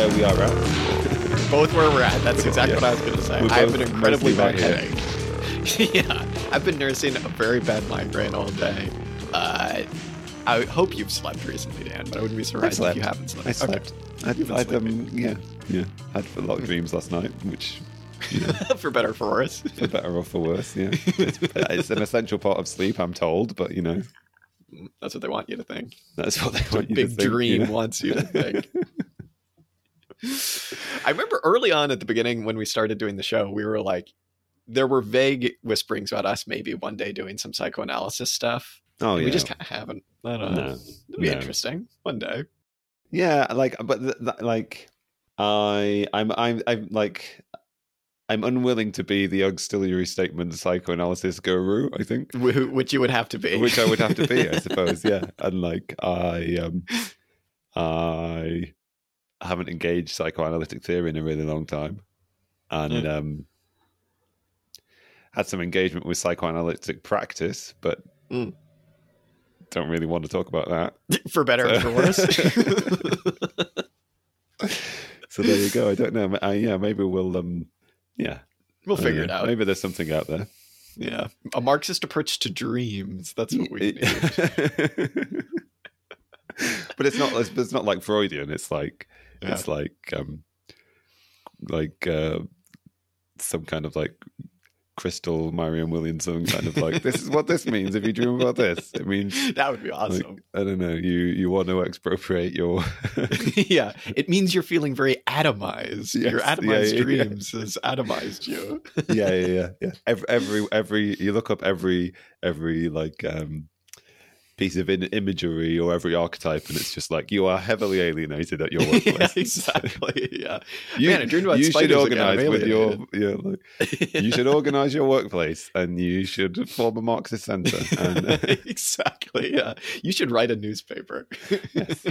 where we are at. Both where we're at. That's exactly what I was going to say. I have an incredibly bad headache. Yeah, I've been nursing a very bad migraine all day. I hope you've slept recently, Dan, but I wouldn't be surprised if you haven't slept. I slept. Okay. I had a lot of dreams last night, which, you know, for better or for worse. for better or for worse, yeah. It's an essential part of sleep, I'm told, but, you know. That's what they want you to think. That's what they want you to think. Big dream wants you to think. I remember early on at the beginning when we started doing the show, we were like, there were vague whisperings about us maybe one day doing some psychoanalysis stuff. Oh, yeah. We just kind of haven't. I don't know. It'd be interesting one day. Yeah, I'm unwilling to be the auxiliary statement psychoanalysis guru, I think. Which you would have to be. Which I would have to be, I suppose, yeah. And I haven't engaged psychoanalytic theory in a really long time. And had some engagement with psychoanalytic practice, but don't really want to talk about that. For better or for worse. So there you go. I don't know. Maybe we'll we'll figure it out. Maybe there's something out there. Yeah, a Marxist approach to dreams. That's what we need. But it's not like Freudian. It's like some kind of like Crystal Marianne Williamson kind of like, this is what this means if you dream about this. It means that would be awesome. Like, I don't know, you want to expropriate your yeah, it means you're feeling very atomized. Yes, your atomized dreams has atomized you. yeah. Every you look up every like piece of imagery or every archetype, and it's just like you are heavily alienated at your workplace. Yeah, exactly. Yeah. Man, I dreamed about you should organize with you should organize your workplace, and you should form a Marxist center. And, exactly. Yeah. You should write a newspaper. Yes.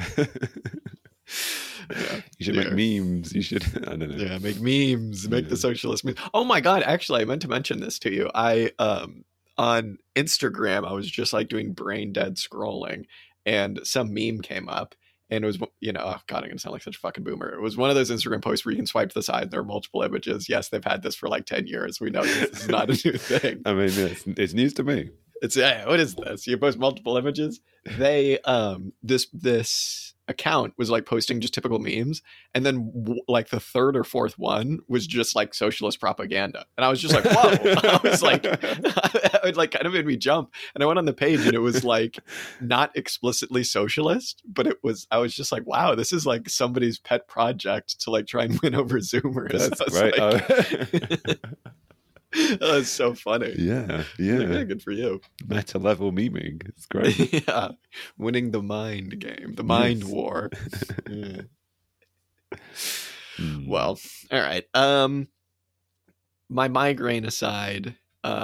Yeah. You should make memes. You should, I don't know. Yeah, make memes. Make the socialist memes. Oh my God! Actually, I meant to mention this to you. On Instagram, I was just like doing brain dead scrolling, and some meme came up, and it was, oh God, I'm gonna sound like such a fucking boomer. It was one of those Instagram posts where you can swipe to the side and there are multiple images. Yes, they've had this for like 10 years. We know this is not a new thing. I mean, it's news to me. It's what is this? You post multiple images. They this account was like posting just typical memes, and then like the third or fourth one was just like socialist propaganda, and I was just like, whoa. I was like, it like kind of made me jump, and I went on the page, and it was like not explicitly socialist, but I was just like, wow, this is like somebody's pet project to like try and win over Zoomers. That's right. Like, that's so funny. Yeah. Good for you. Meta level memeing. It's great. Yeah. Winning the mind game, the mind war. Yeah. Well, all right. My migraine aside,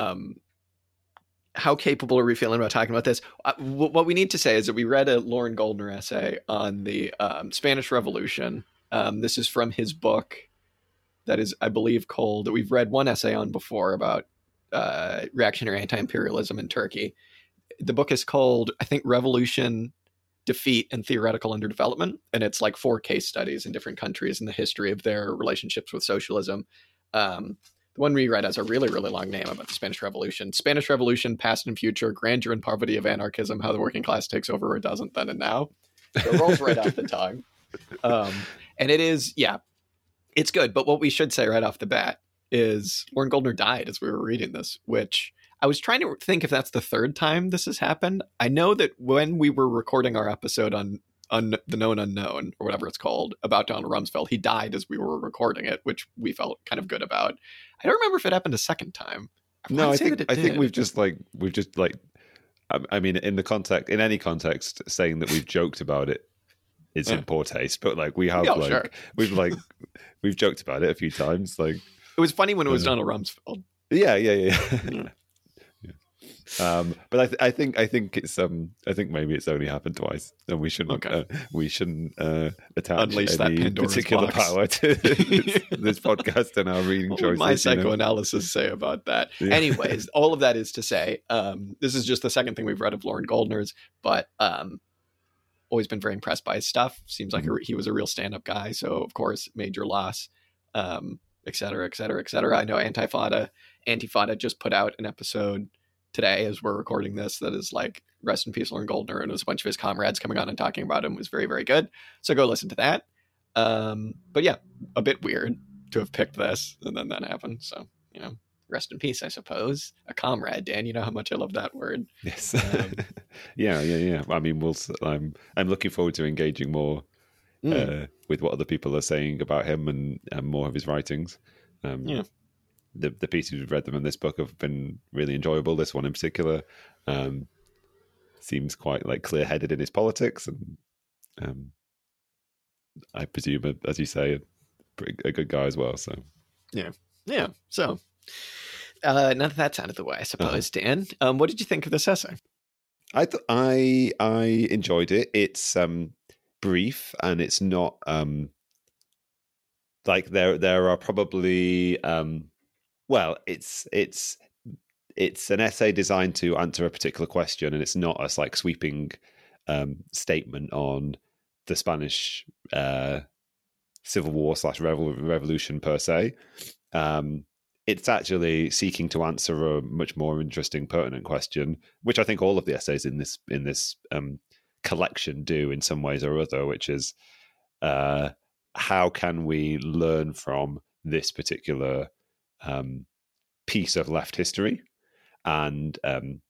how capable are we feeling about talking about this? What we need to say is that we read a Lauren Goldner essay on the Spanish Revolution. This is from his book. That is, I believe, called, that we've read one essay on before about reactionary anti-imperialism in Turkey. The book is called, I think, Revolution, Defeat, and Theoretical Underdevelopment. And it's like 4 case studies in different countries and the history of their relationships with socialism. The one we read has a really, really long name about the Spanish Revolution. Spanish Revolution, Past and Future, Grandeur and Poverty of Anarchism, How the Working Class Takes Over or Doesn't, Then and Now. So it rolls right off the tongue. And it is, it's good, but what we should say right off the bat is Lauren Goldner died as we were reading this, which I was trying to think if that's the 3rd time this has happened. I know that when we were recording our episode on The Known Unknown, or whatever it's called, about Donald Rumsfeld, he died as we were recording it, which we felt kind of good about. I don't remember if it happened a second time. I think we've just like, I mean, in any context, saying that we've joked about it, it's in poor taste, but like we have we've joked about it a few times. Like it was funny when it was Donald Rumsfeld. Yeah. But I think it's I think maybe it's only happened twice, and we shouldn't attach Unleash any particular power to this podcast and our reading choices. My psychoanalysis say about that. Yeah. Anyways, all of that is to say, this is just the second thing we've read of Lauren Goldner's, but always been very impressed by his stuff. Seems like he was a real stand-up guy. So of course, major loss, et cetera, et cetera, et cetera. I know Antifada just put out an episode today as we're recording this that is like rest in peace Lauren Goldner, and it was a bunch of his comrades coming on and talking about him. It was very, very good. So go listen to that. But yeah, a bit weird to have picked this and then that happened. So, you know, rest in peace, I suppose. A comrade, Dan. You know how much I love that word. Yes. Yeah. I mean, I'm looking forward to engaging more with what other people are saying about him and more of his writings. The pieces we've read them in this book have been really enjoyable. This one in particular seems quite like clear-headed in his politics, and I presume, as you say, a good guy as well. So yeah. So now that that's out of the way, I suppose, Dan, what did you think of this essay? I enjoyed it. It's brief, and it's not like there are probably it's an essay designed to answer a particular question, and it's not a like sweeping statement on the Spanish Civil War / revolution per se. It's actually seeking to answer a much more interesting, pertinent question, which I think all of the essays in this collection do in some ways or other, which is how can we learn from this particular piece of left history? And I'm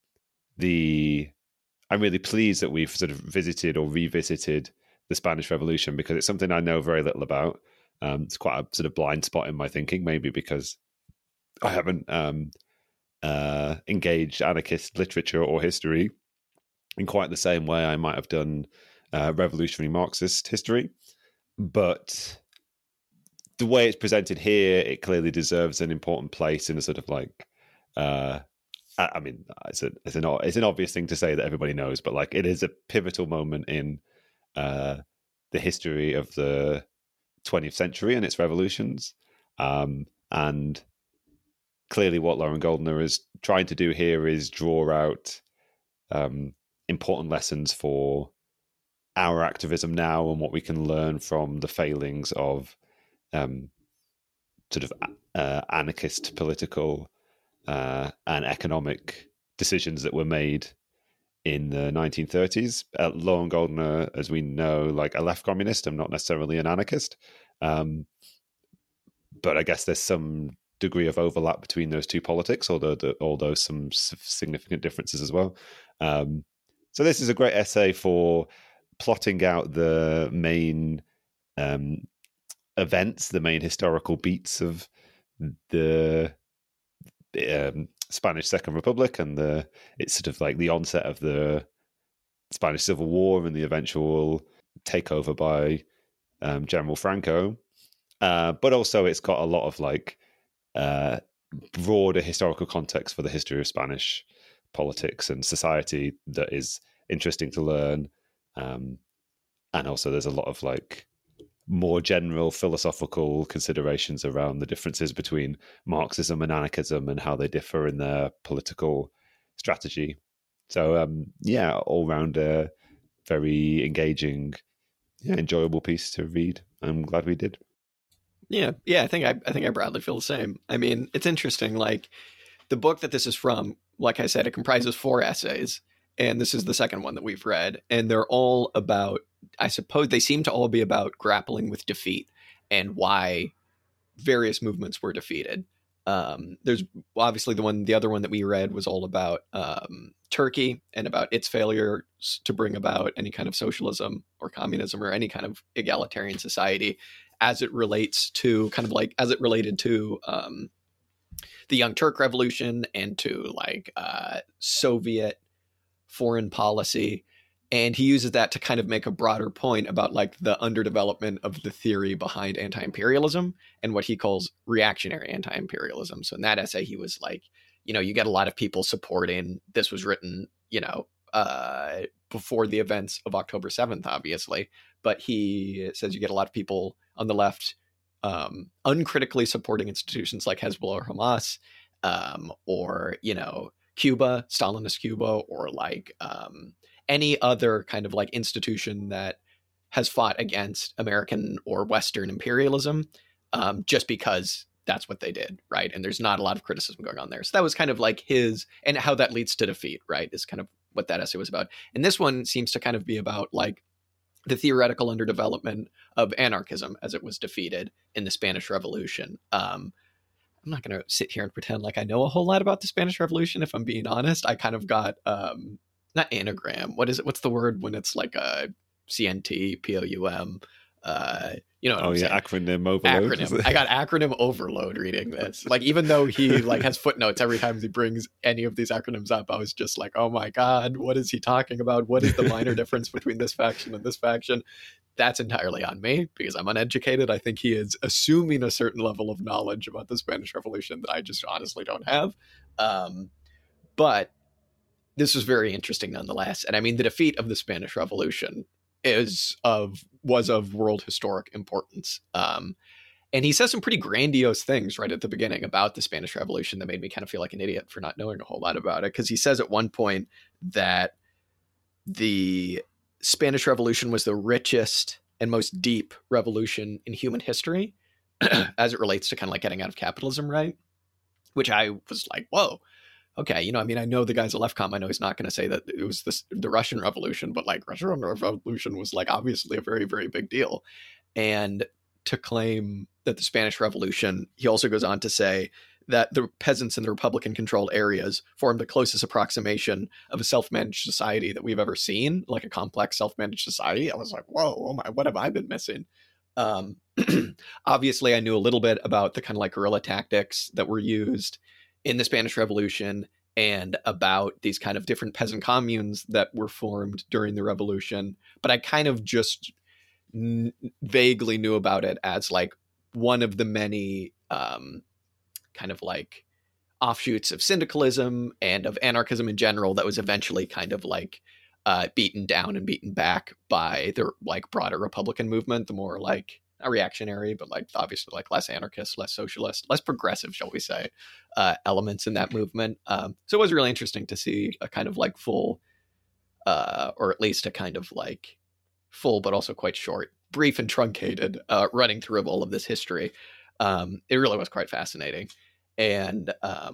really pleased that we've sort of visited or revisited the Spanish Revolution, because it's something I know very little about. It's quite a sort of blind spot in my thinking, maybe because I haven't engaged anarchist literature or history in quite the same way I might have done revolutionary Marxist history. But the way it's presented here, it clearly deserves an important place in a sort of like, I mean, it's an obvious thing to say that everybody knows, but like it is a pivotal moment in the history of the 20th century and its revolutions. And clearly what Lauren Goldner is trying to do here is draw out important lessons for our activism now and what we can learn from the failings of sort of anarchist political and economic decisions that were made in the 1930s. Lauren Goldner, as we know, like a left communist and not necessarily an anarchist. But I guess there's some degree of overlap between those two politics, although some significant differences as well. So this is a great essay for plotting out the main events, the main historical beats of the Spanish Second Republic and it's sort of like the onset of the Spanish Civil War and the eventual takeover by General Franco. But also it's got a lot of like broader historical context for the history of Spanish politics and society that is interesting to learn. And also there's a lot of like more general philosophical considerations around the differences between Marxism and anarchism and how they differ in their political strategy. So all round a very engaging, enjoyable piece to read. I'm glad we did. Yeah. I think I broadly feel the same. I mean, it's interesting. Like the book that this is from, like I said, it comprises 4 essays, and this is the second one that we've read, and they're all about, I suppose they seem to all be about grappling with defeat and why various movements were defeated. There's obviously the other one that we read was all about Turkey and about its failure to bring about any kind of socialism or communism or any kind of egalitarian society as it relates to as it related to the Young Turk Revolution and to like Soviet foreign policy. And he uses that to kind of make a broader point about like the underdevelopment of the theory behind anti-imperialism and what he calls reactionary anti-imperialism. So in that essay, he was like, you get a lot of people supporting, this was written, before the events of October 7th, obviously. But he says you get a lot of people on the left uncritically supporting institutions like Hezbollah or Hamas, or, Cuba, Stalinist Cuba, or like any other kind of like institution that has fought against American or Western imperialism, just because that's what they did, right? And there's not a lot of criticism going on there. So that was kind of like his, and how that leads to defeat, right, is kind of what that essay was about. And this one seems to kind of be about like the theoretical underdevelopment of anarchism as it was defeated in the Spanish Revolution. I'm not going to sit here and pretend like I know a whole lot about the Spanish Revolution. If I'm being honest, I kind of got, not anagram. What is it? What's the word when it's like a CNT, POUM? You know what I'm saying? Acronym overload. Acronym. I got acronym overload reading this. Like, even though he like has footnotes every time he brings any of these acronyms up, I was just like, oh my God, what is he talking about? What is the minor difference between this faction and this faction? That's entirely on me because I'm uneducated. I think he is assuming a certain level of knowledge about the Spanish Revolution that I just honestly don't have. But this was very interesting nonetheless. And I mean, the defeat of the Spanish Revolution was of world historic importance. And he says some pretty grandiose things right at the beginning about the Spanish Revolution that made me kind of feel like an idiot for not knowing a whole lot about it. Because he says at one point that the Spanish Revolution was the richest and most deep revolution in human history as it relates to kind of like getting out of capitalism, right? Which I was like, whoa. Okay, you know, I mean, I know the guy's a leftcom. I know he's not going to say that it was the Russian Revolution, but like Russian Revolution was like obviously a very, very big deal. And to claim that the Spanish Revolution, he also goes on to say that the peasants in the Republican-controlled areas formed the closest approximation of a self-managed society that we've ever seen, like a complex self-managed society. I was like, whoa, oh my, what have I been missing? Obviously, I knew a little bit about the kind of like guerrilla tactics that were used in the Spanish Revolution and about these kind of different peasant communes that were formed during the revolution. But I kind of just vaguely knew about it as like one of the many kind of like offshoots of syndicalism and of anarchism in general that was eventually kind of like beaten down and beaten back by the like broader Republican movement, the more like a reactionary, but like obviously like less anarchist, less socialist, less progressive, shall we say, elements in that movement. So it was really interesting to see a kind of like full, or at least a kind of like full, but also quite short, brief and truncated running through of all of this history. It really was quite fascinating. And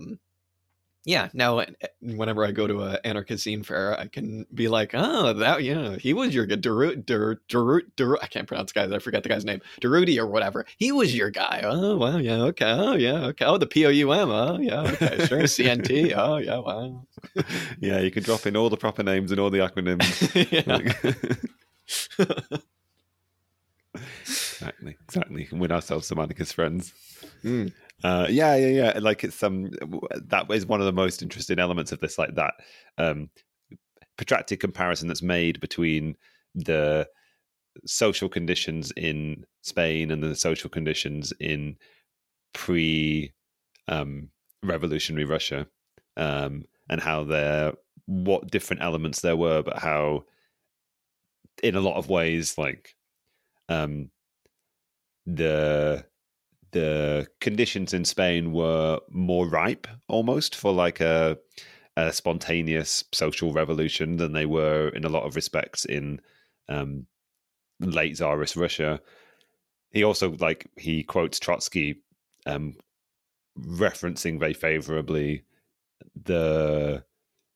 yeah, now whenever I go to an anarchist zine fair, I can be like, oh, that, yeah, he was your guy. I can't pronounce guys. I forget the guy's name. Durruti or whatever. He was your guy. Oh, well, yeah, okay. Oh, yeah, okay. Oh, the POUM. Oh, yeah, okay, sure. CNT. Oh, yeah, wow. Yeah, you can drop in all the proper names and all the acronyms. Exactly. Win ourselves some anarchist friends. Yeah. Like it's that is one of the most interesting elements of this, like that protracted comparison that's made between the social conditions in Spain and the social conditions in pre-revolutionary Russia, and how what different elements there were, but how in a lot of ways, like the conditions in Spain were more ripe almost for like a spontaneous social revolution than they were in a lot of respects in late Tsarist Russia. He also he quotes Trotsky referencing very favorably the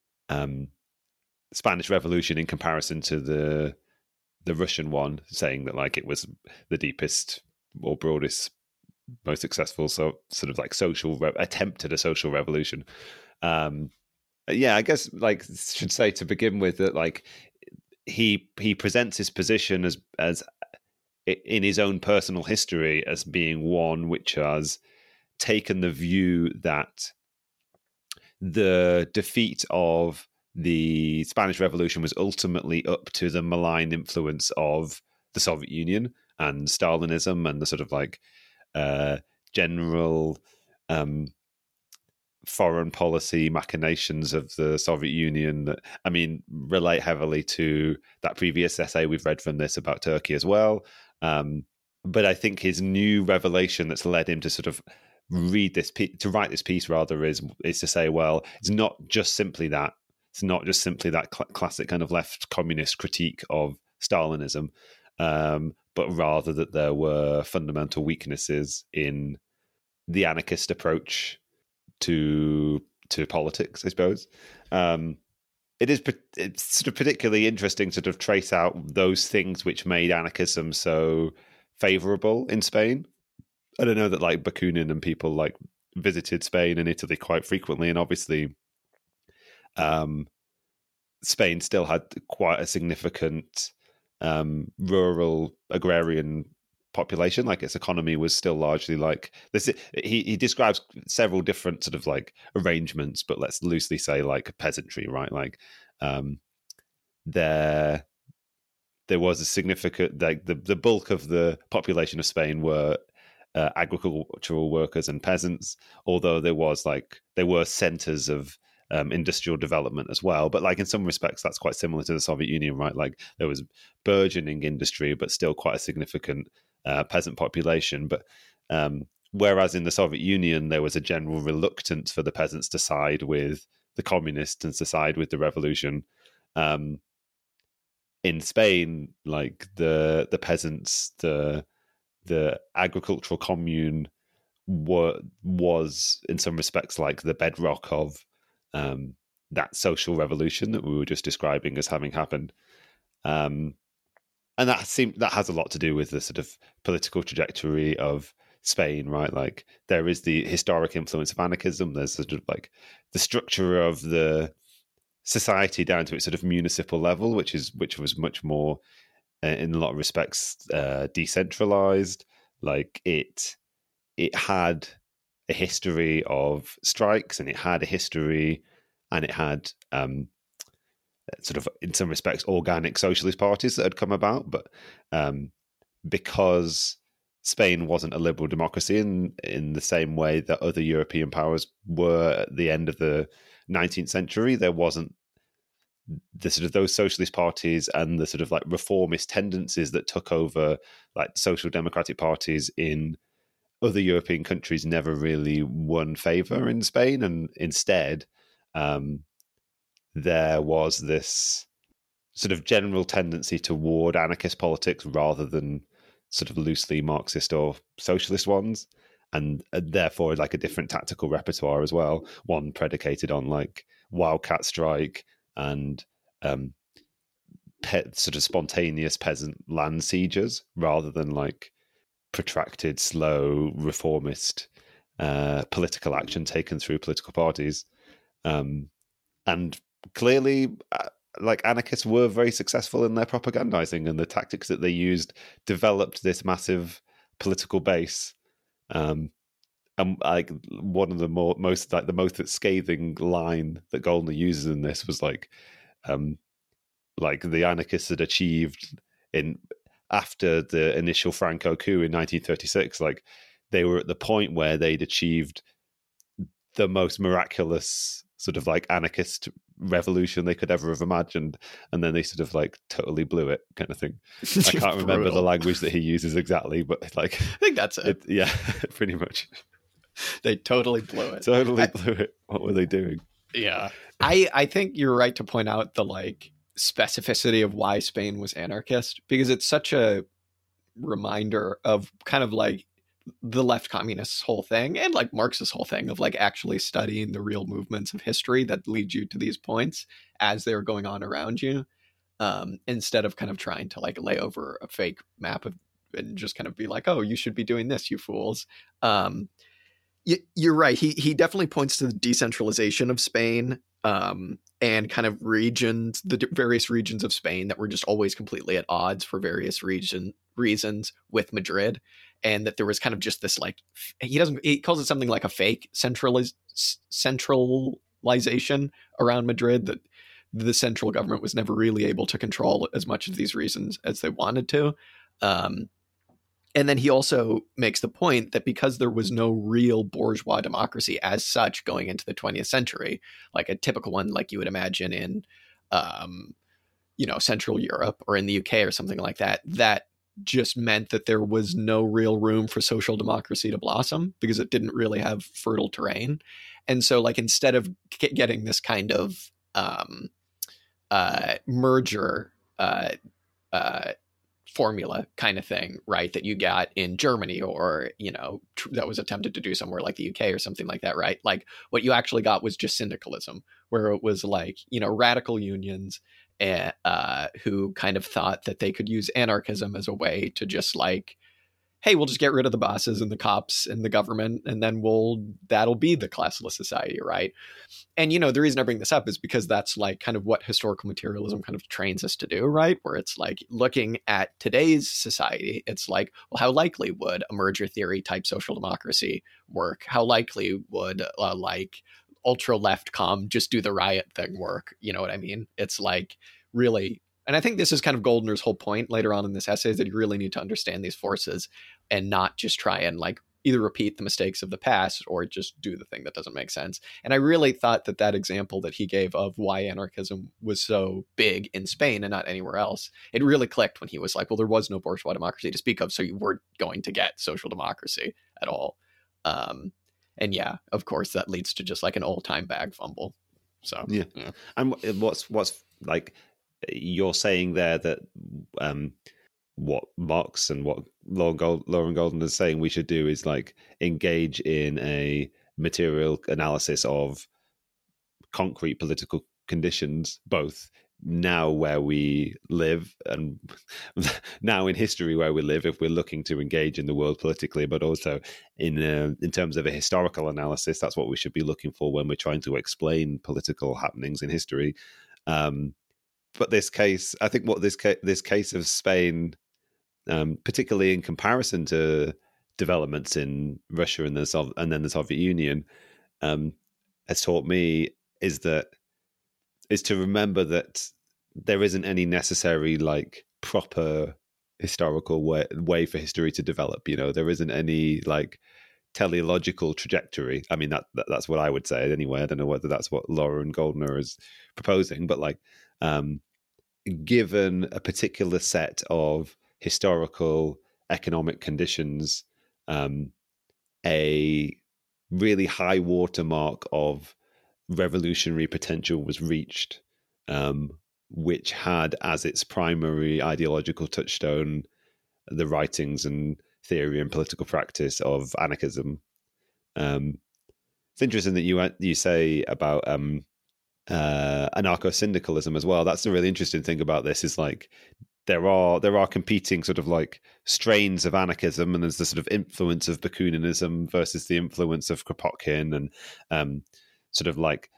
Spanish Revolution in comparison to the Russian one, saying that like it was the deepest or broadest, most successful sort of like attempt at a social revolution. Yeah, I guess like should say to begin with that like he presents his position as in his own personal history as being one which has taken the view that the defeat of the Spanish Revolution was ultimately up to the malign influence of the Soviet Union and Stalinism and the sort of like general foreign policy machinations of the Soviet Union that, I mean, relate heavily to that previous essay we've read from this about Turkey as well. But I think his new revelation that's led him to sort of write this piece rather is to say, well, it's not just simply that It's not just simply that classic kind of left communist critique of Stalinism, but rather that there were fundamental weaknesses in the anarchist approach to politics, I suppose. It's sort of particularly interesting to sort of trace out those things which made anarchism so favorable in Spain. I don't know that like Bakunin and people like visited Spain and Italy quite frequently, and obviously Spain still had quite a significant rural agrarian population. Like its economy was still largely like this. He describes several different sort of like arrangements, but let's loosely say like peasantry, right? Like there was a significant, like the bulk of the population of Spain were agricultural workers and peasants, although there were centers of industrial development as well. But like in some respects, that's quite similar to the Soviet Union, right? Like there was burgeoning industry, but still quite a significant peasant population. But whereas in the Soviet Union, there was a general reluctance for the peasants to side with the communists and to side with the revolution. In Spain, like the peasants, the agricultural commune was in some respects like the bedrock of that social revolution that we were just describing as having happened. And that has a lot to do with the sort of political trajectory of Spain, right? Like there is the historic influence of anarchism. There's sort of like the structure of the society down to its sort of municipal level, which was much more, in a lot of respects, decentralized. Like it had a history of strikes, and it had a history, and it had sort of, in some respects, organic socialist parties that had come about. But because Spain wasn't a liberal democracy in the same way that other European powers were at the end of the 19th century, there wasn't the sort of those socialist parties and the sort of like reformist tendencies that took over like social democratic parties in other European countries never really won favor in Spain. And instead, there was this sort of general tendency toward anarchist politics rather than sort of loosely Marxist or socialist ones. And therefore, like a different tactical repertoire as well, one predicated on like wildcat strike and sort of spontaneous peasant land sieges rather than like protracted, slow, reformist political action taken through political parties. And clearly, like anarchists were very successful in their propagandizing, and the tactics that they used developed this massive political base. And like one of the most scathing line that Goldner uses in this was like the anarchists had achieved after the initial Franco coup in 1936, like they were at the point where they'd achieved the most miraculous sort of like anarchist revolution they could ever have imagined, and then they sort of like totally blew it, kind of thing. I can't remember the language that he uses exactly, but like I think that's it. Yeah, pretty much. They totally blew it. Blew it. What were they doing? Yeah. I think you're right to point out the like specificity of why Spain was anarchist, because it's such a reminder of kind of like the left communists' whole thing and like Marx's whole thing of like actually studying the real movements of history that lead you to these points as they're going on around you, instead of kind of trying to like lay over a fake map and just kind of be like, oh, you should be doing this, you fools. You're right. He definitely points to the decentralization of Spain, and kind of regions, the various regions of Spain that were just always completely at odds for various reasons with Madrid. And that there was kind of just this like, he calls it something like a fake centralization around Madrid, that the central government was never really able to control as much of these regions as they wanted to. And then he also makes the point that because there was no real bourgeois democracy as such going into the 20th century, like a typical one like you would imagine in, Central Europe or in the UK or something like that, that just meant that there was no real room for social democracy to blossom because it didn't really have fertile terrain. And so like instead of getting this kind of merger formula kind of thing, right? That you got in Germany, or, that was attempted to do somewhere like the UK or something like that, right? Like what you actually got was just syndicalism, where it was like, radical unions who kind of thought that they could use anarchism as a way to just like, hey, we'll just get rid of the bosses and the cops and the government, and then that'll be the classless society, right? And, the reason I bring this up is because that's like kind of what historical materialism kind of trains us to do, right? Where it's like looking at today's society, it's like, well, how likely would a merger theory type social democracy work? How likely would like ultra left just do the riot thing work? You know what I mean? It's like really, and I think this is kind of Goldner's whole point later on in this essay, is that you really need to understand these forces and not just try and like either repeat the mistakes of the past or just do the thing that doesn't make sense. And I really thought that example that he gave of why anarchism was so big in Spain and not anywhere else, it really clicked when he was like, well, there was no bourgeois democracy to speak of, so you weren't going to get social democracy at all. And yeah, of course, that leads to just like an all-time bag fumble. So yeah. And what's like you're saying there that what Marx and what Lauren Golden is saying we should do is like engage in a material analysis of concrete political conditions, both now where we live and now in history where we live, if we're looking to engage in the world politically, but also in terms of a historical analysis, that's what we should be looking for when we're trying to explain political happenings in history. But this case, I think what this case of Spain, particularly in comparison to developments in Russia and then the Soviet Union, has taught me is to remember that there isn't any necessary like proper historical way for history to develop. There isn't any like teleological trajectory. I mean, that's what I would say anyway. I don't know whether that's what Lauren Goldner is proposing, but like given a particular set of historical economic conditions, a really high watermark of revolutionary potential was reached, which had as its primary ideological touchstone the writings and theory and political practice of anarchism. It's interesting that you say about anarcho-syndicalism as well. That's the really interesting thing about this, is like there are competing sort of like strains of anarchism, and there's the sort of influence of Bakuninism versus the influence of Kropotkin, and sort of like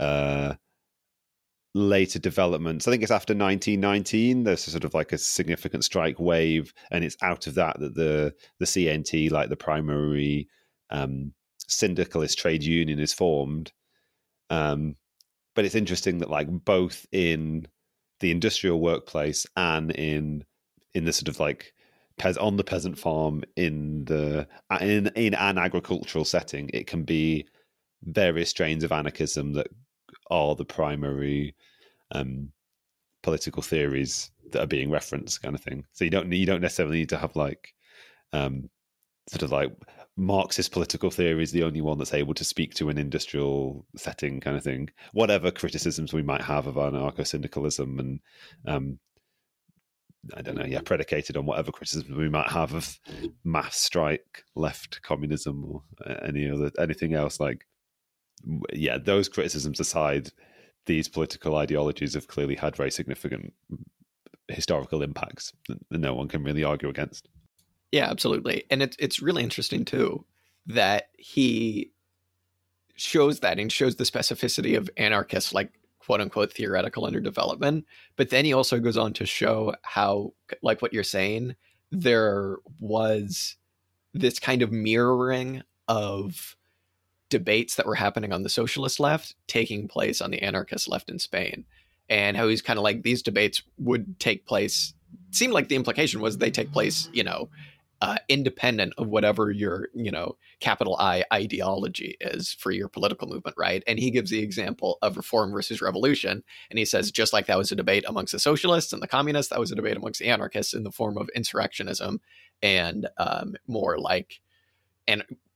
later developments. I think it's after 1919 there's sort of like a significant strike wave, and it's out of that the CNT, like the primary syndicalist trade union, is formed. But it's interesting that like both in the industrial workplace and in the sort of like on the peasant farm in an agricultural setting, it can be various strains of anarchism that are the primary political theories that are being referenced, kind of thing. So you don't necessarily need to have like sort of like Marxist political theory is the only one that's able to speak to an industrial setting, kind of thing. Whatever criticisms we might have of anarcho-syndicalism and I don't know, predicated on whatever criticisms we might have of mass strike, left communism, or anything else, like, those criticisms aside, these political ideologies have clearly had very significant historical impacts that no one can really argue against. Yeah, absolutely. And it's really interesting too that he shows that, and shows the specificity of anarchists, like quote unquote theoretical underdevelopment. But then he also goes on to show how, like what you're saying, there was this kind of mirroring of debates that were happening on the socialist left taking place on the anarchist left in Spain, and how he's kind of like these debates would take place. It seemed like the implication was they take place, independent of whatever your, capital I ideology is for your political movement, right? And he gives the example of reform versus revolution. And he says, just like that was a debate amongst the socialists and the communists, that was a debate amongst the anarchists in the form of insurrectionism and more like, and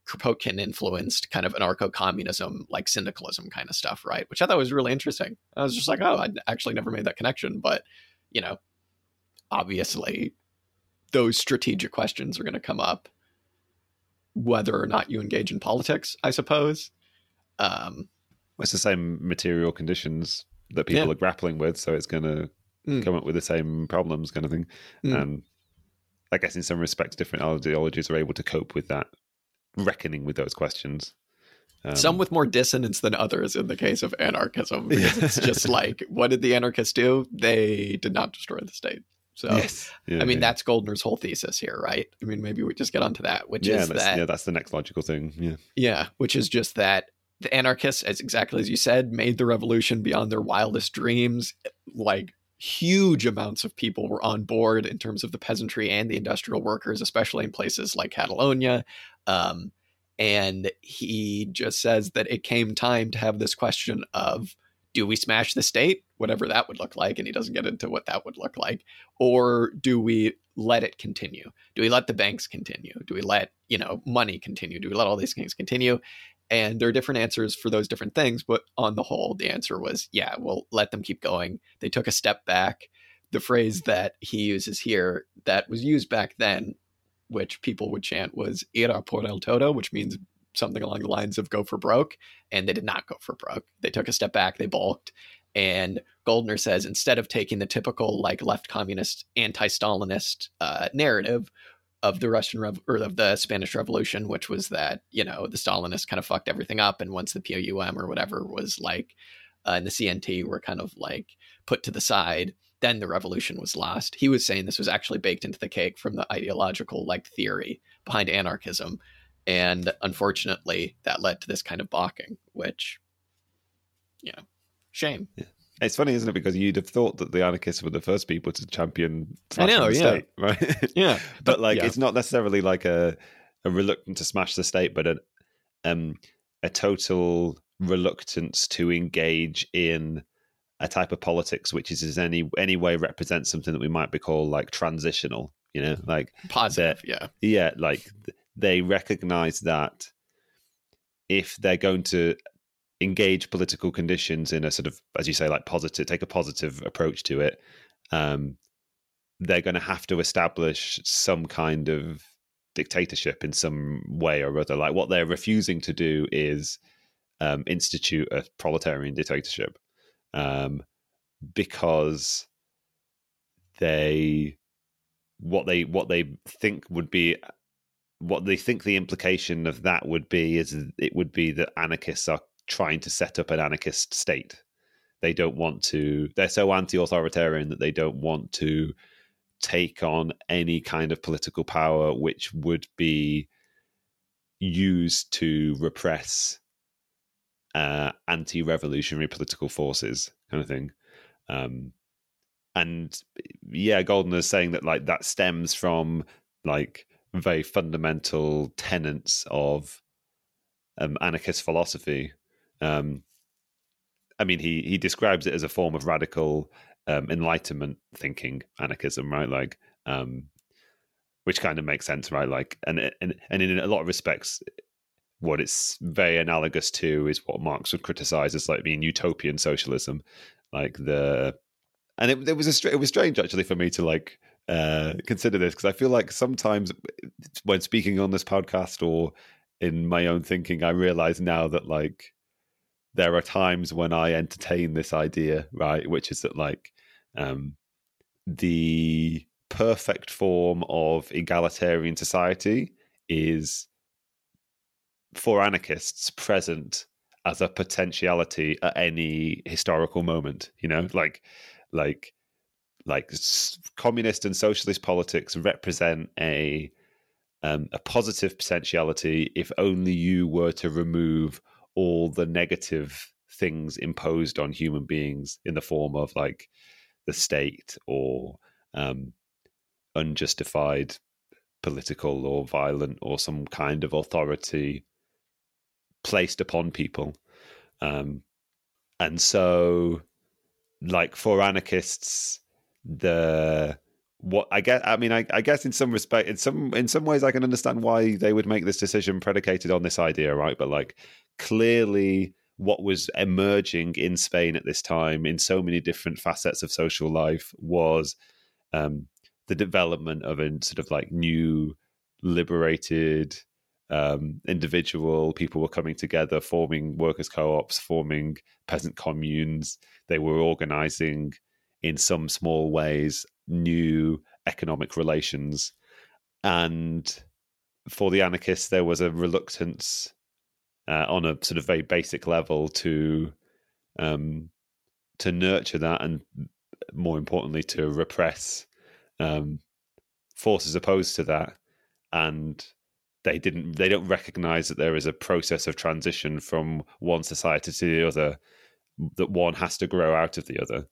Kropotkin influenced kind of anarcho-communism, like syndicalism kind of stuff, right? Which I thought was really interesting. I was just like, oh, I'd actually never made that connection. But, you know, obviously those strategic questions are going to come up whether or not you engage in politics, I suppose. It's the same material conditions that people are grappling with, so it's going to come up with the same problems kind of thing. And I guess in some respects, different ideologies are able to cope with that, reckoning with those questions. Some with more dissonance than others in the case of anarchism, because it's just like, what did the anarchists do? They did not destroy the state. So, I mean, that's Goldner's whole thesis here, right? I mean, maybe we just get onto that, which is that... Yeah, that's the next logical thing, Yeah, which is just that the anarchists, as exactly as you said, made the revolution beyond their wildest dreams. Like, huge amounts of people were on board in terms of the peasantry and the industrial workers, especially in places like Catalonia. And he just says that it came time to have this question of, do we smash the state, whatever that would look like? And he doesn't get into what that would look like. Or do we let it continue? Do we let the banks continue? Do we let, money continue? Do we let all these things continue? And there are different answers for those different things. But on the whole, the answer was, yeah, we'll let them keep going. They took a step back. The phrase that he uses here that was used back then, which people would chant, was "Ira por el todo," which means something along the lines of "go for broke." And they did not go for broke. They took a step back. They balked. And Goldner says, instead of taking the typical like left communist, anti-Stalinist narrative of the of the Spanish Revolution, which was that, the Stalinists kind of fucked everything up. And once the POUM or whatever was like, and the CNT were kind of like put to the side, then the revolution was lost. He was saying this was actually baked into the cake from the ideological like theory behind anarchism. And unfortunately, that led to this kind of balking, which, shame. Yeah. It's funny, isn't it? Because you'd have thought that the anarchists were the first people to champion the state, right? Yeah. But it's not necessarily like a reluctance to smash the state, but a total reluctance to engage in a type of politics which is in any way represents something that we might be called like transitional, like positive. Like they recognize that if they're going to engage political conditions in a sort of, as you say, like take a positive approach to it, they're going to have to establish some kind of dictatorship in some way or other. Like what they're refusing to do is institute a proletarian dictatorship, because what they think the implication of that would be is it would be that anarchists are trying to set up an anarchist state. They're so anti-authoritarian that they don't want to take on any kind of political power which would be used to repress anti-revolutionary political forces, kind of thing. And Goldner is saying that like that stems from like very fundamental tenets of anarchist philosophy. I mean, he describes it as a form of radical Enlightenment thinking, anarchism, right? Like, which kind of makes sense, right? Like, and in a lot of respects, what it's very analogous to is what Marx would criticize as like being utopian socialism, like it was strange actually for me to like consider this, because I feel like sometimes when speaking on this podcast or in my own thinking, I realize now that like there are times when I entertain this idea, right, which is that like the perfect form of egalitarian society is for anarchists present as a potentiality at any historical moment, like communist and socialist politics represent a positive potentiality if only you were to remove all the negative things imposed on human beings in the form of like the state or unjustified political or violent or some kind of authority placed upon people. And so like for anarchists, the what I guess, I mean, I guess in some respect, in some ways, I can understand why they would make this decision predicated on this idea, right? But like, clearly, what was emerging in Spain at this time, in so many different facets of social life, was the development of a sort of like new, liberated individual. People were coming together, forming workers' co-ops, forming peasant communes. They were organizing in some small ways new economic relations. And for the anarchists, there was a reluctance on a sort of very basic level to nurture that, and more importantly, to repress forces opposed to that. And they don't recognize that there is a process of transition from one society to the other, that one has to grow out of the other.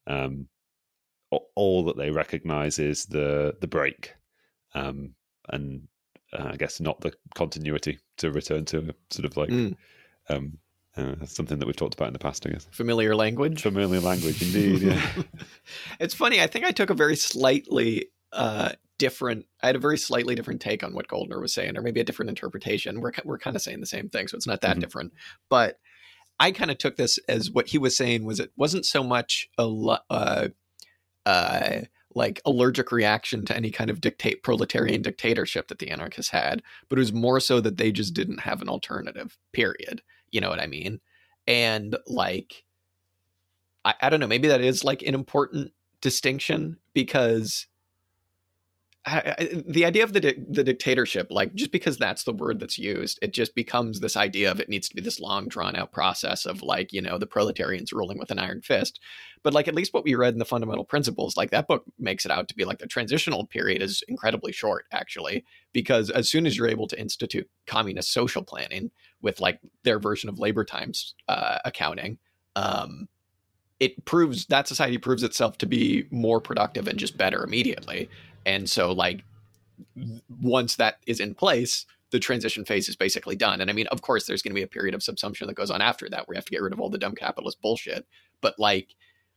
All that they recognize is the break, and I guess not the continuity, to return to sort of like something that we've talked about in the past, I guess. Familiar language, indeed. Yeah. It's funny. I think I took a very slightly different. I had a very slightly different take on what Goldner was saying, or maybe a different interpretation. We're kind of saying the same thing, so it's not that different. But I kind of took this as what he was saying was it wasn't so much like allergic reaction to any kind of proletarian dictatorship that the anarchists had, but it was more so that they just didn't have an alternative, period. You know what I mean? And like, I don't know, maybe that is like an important distinction, because the idea of the dictatorship, like, just because that's the word that's used, it just becomes this idea of it needs to be this long drawn out process of like, you know, the proletarians ruling with an iron fist. But like, at least what we read in the Fundamental Principles, like that book makes it out to be like the transitional period is incredibly short, actually, because as soon as you're able to institute communist social planning with like their version of labor times accounting, it proves that society proves itself to be more productive and just better immediately. And so like, once that is in place, the transition phase is basically done. And I mean, of course, there's going to be a period of subsumption that goes on after that, where you have to get rid of all the dumb capitalist bullshit. But like,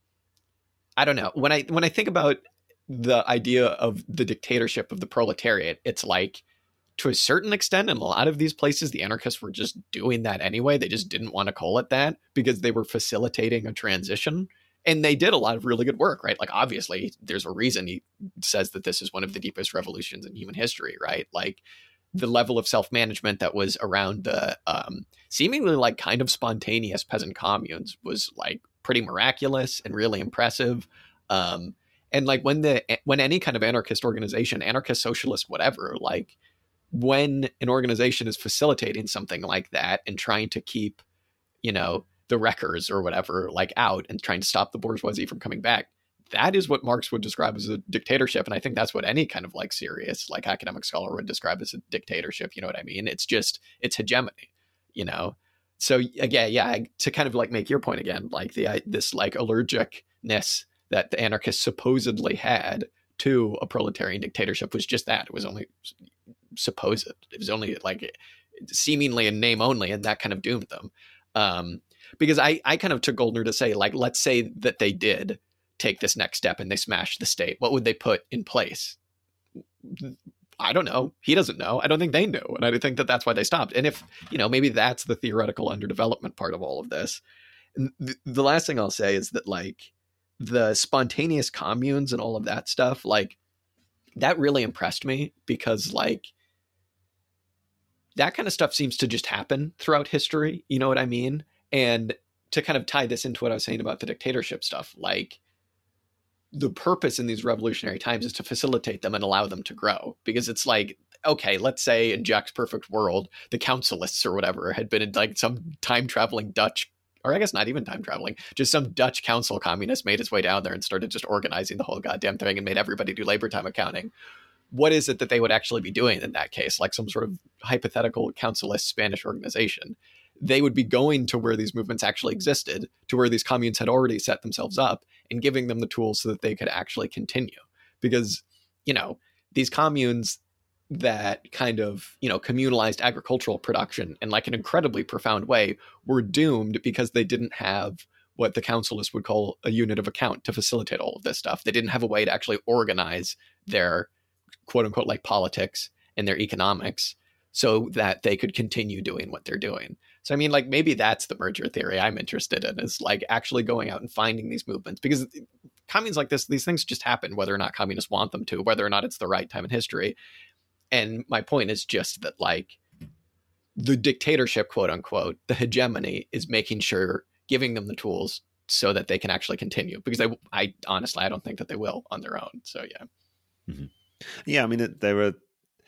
I don't know. When I think about the idea of the dictatorship of the proletariat, it's like, to a certain extent, in a lot of these places, the anarchists were just doing that anyway. They just didn't want to call it that because they were facilitating a transition. And they did a lot of really good work, right? Like, obviously, there's a reason he says that this is one of the deepest revolutions in human history, right? Like, the level of self-management that was around the seemingly like kind of spontaneous peasant communes was like pretty miraculous and really impressive. And like when any kind of anarchist organization, anarchist, socialist, whatever, like when an organization is facilitating something like that and trying to keep, you know, the wreckers or whatever, like out and trying to stop the bourgeoisie from coming back, that is what Marx would describe as a dictatorship. And I think that's what any kind of like serious, like academic scholar would describe as a dictatorship. You know what I mean? It's just, it's hegemony, you know? So again, yeah, to kind of like make your point again, like this like allergicness that the anarchists supposedly had to a proletarian dictatorship was just that. It was only supposed. It was only like seemingly in name only, and that kind of doomed them. Because I kind of took Goldner to say, like, let's say that they did take this next step and they smashed the state. What would they put in place? I don't know. He doesn't know. I don't think they know. And I think that that's why they stopped. And if, you know, maybe that's the theoretical underdevelopment part of all of this. And the last thing I'll say is that, like, the spontaneous communes and all of that stuff, like, that really impressed me because, like, that kind of stuff seems to just happen throughout history. You know what I mean? And to kind of tie this into what I was saying about the dictatorship stuff, like, the purpose in these revolutionary times is to facilitate them and allow them to grow. Because it's like, okay, let's say in Jack's perfect world, the councilists or whatever had been in like some time-traveling Dutch, or I guess not even time-traveling, just some Dutch council communist made his way down there and started just organizing the whole goddamn thing and made everybody do labor time accounting. What is it that they would actually be doing in that case? Like some sort of hypothetical councilist Spanish organization. They would be going to where these movements actually existed, to where these communes had already set themselves up, and giving them the tools so that they could actually continue. Because, you know, these communes that kind of, you know, communalized agricultural production in like an incredibly profound way were doomed because they didn't have what the councilists would call a unit of account to facilitate all of this stuff. They didn't have a way to actually organize their quote unquote like politics and their economics so that they could continue doing what they're doing. So, I mean, like maybe that's the merger theory I'm interested in, is like actually going out and finding these movements, because communes like this, these things just happen whether or not communists want them to, whether or not it's the right time in history. And my point is just that like the dictatorship, quote unquote, the hegemony is making sure, giving them the tools so that they can actually continue, because I honestly, I don't think that they will on their own. So, yeah. Mm-hmm. Yeah. I mean, there are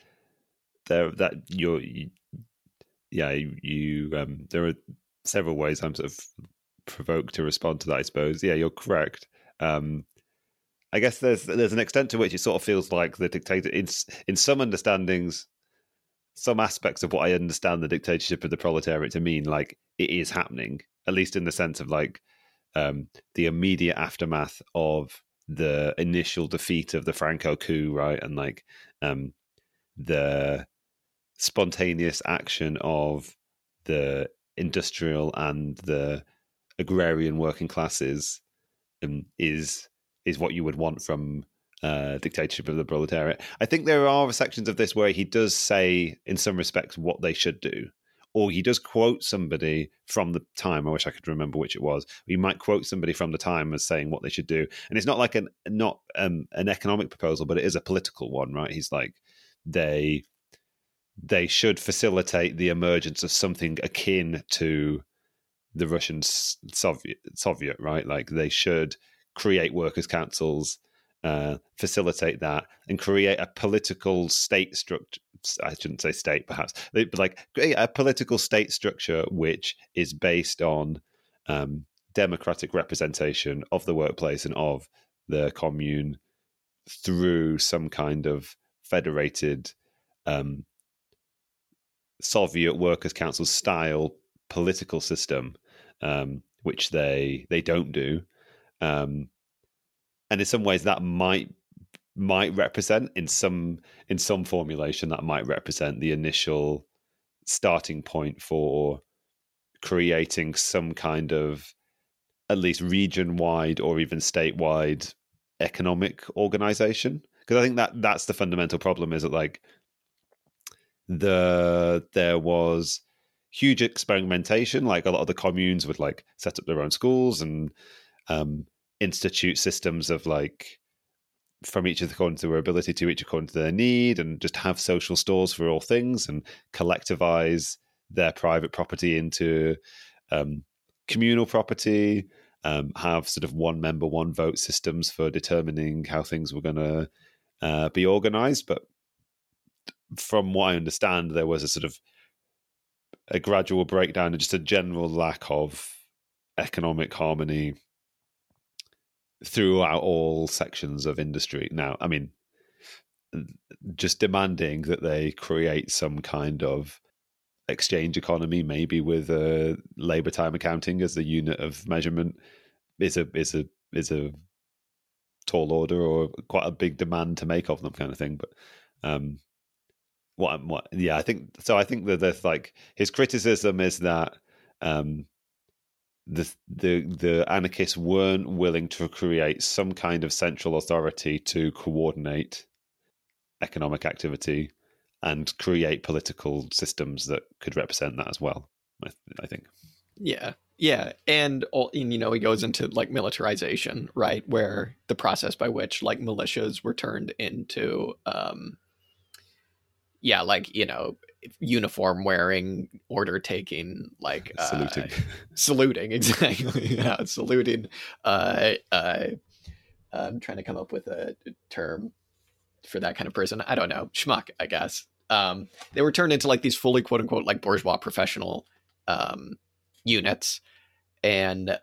several ways I'm sort of provoked to respond to that, I suppose. Yeah, you're correct. I guess there's an extent to which it sort of feels like the dictator, in some understandings, some aspects of what I understand the dictatorship of the proletariat to mean, like it is happening, at least in the sense of like the immediate aftermath of the initial defeat of the Franco coup, right? And like the spontaneous action of the industrial and the agrarian working classes is what you would want from dictatorship of the proletariat. I think there are sections of this where he does say, in some respects, what they should do, or he does quote somebody from the time. I wish I could remember which it was. He might quote somebody from the time as saying what they should do, and it's not like an economic proposal, but it is a political one, right? He's like, they should facilitate the emergence of something akin to the Russian Soviet, right? Like they should create workers' councils, facilitate that, and create a political state structure. I shouldn't say state, perhaps, but like create a political state structure which is based on democratic representation of the workplace and of the commune through some kind of federated Soviet workers' council style political system, which they don't do. And in some ways that might represent, in some formulation, that might represent the initial starting point for creating some kind of at least region-wide or even statewide economic organization. Because I think that's the fundamental problem, is that like there was huge experimentation. Like a lot of the communes would like set up their own schools and institute systems of like, from each according to their ability to each according to their need, and just have social stores for all things and collectivize their private property into communal property, have sort of one member, one vote systems for determining how things were going to be organized. But from what I understand, there was a sort of a gradual breakdown and just a general lack of economic harmony throughout all sections of industry. Now, I mean, just demanding that they create some kind of exchange economy, maybe with labor time accounting as the unit of measurement, is a tall order, or quite a big demand to make of them, kind of thing. But I think that there's like, his criticism is that the anarchists weren't willing to create some kind of central authority to coordinate economic activity and create political systems that could represent that as well, I think. Yeah. And he goes into like militarization, right, where the process by which like militias were turned into uniform wearing, order taking, like saluting exactly. Yeah, saluting. I'm trying to come up with a term for that kind of person. I don't know, schmuck, I guess. They were turned into like these fully quote unquote like bourgeois professional units. And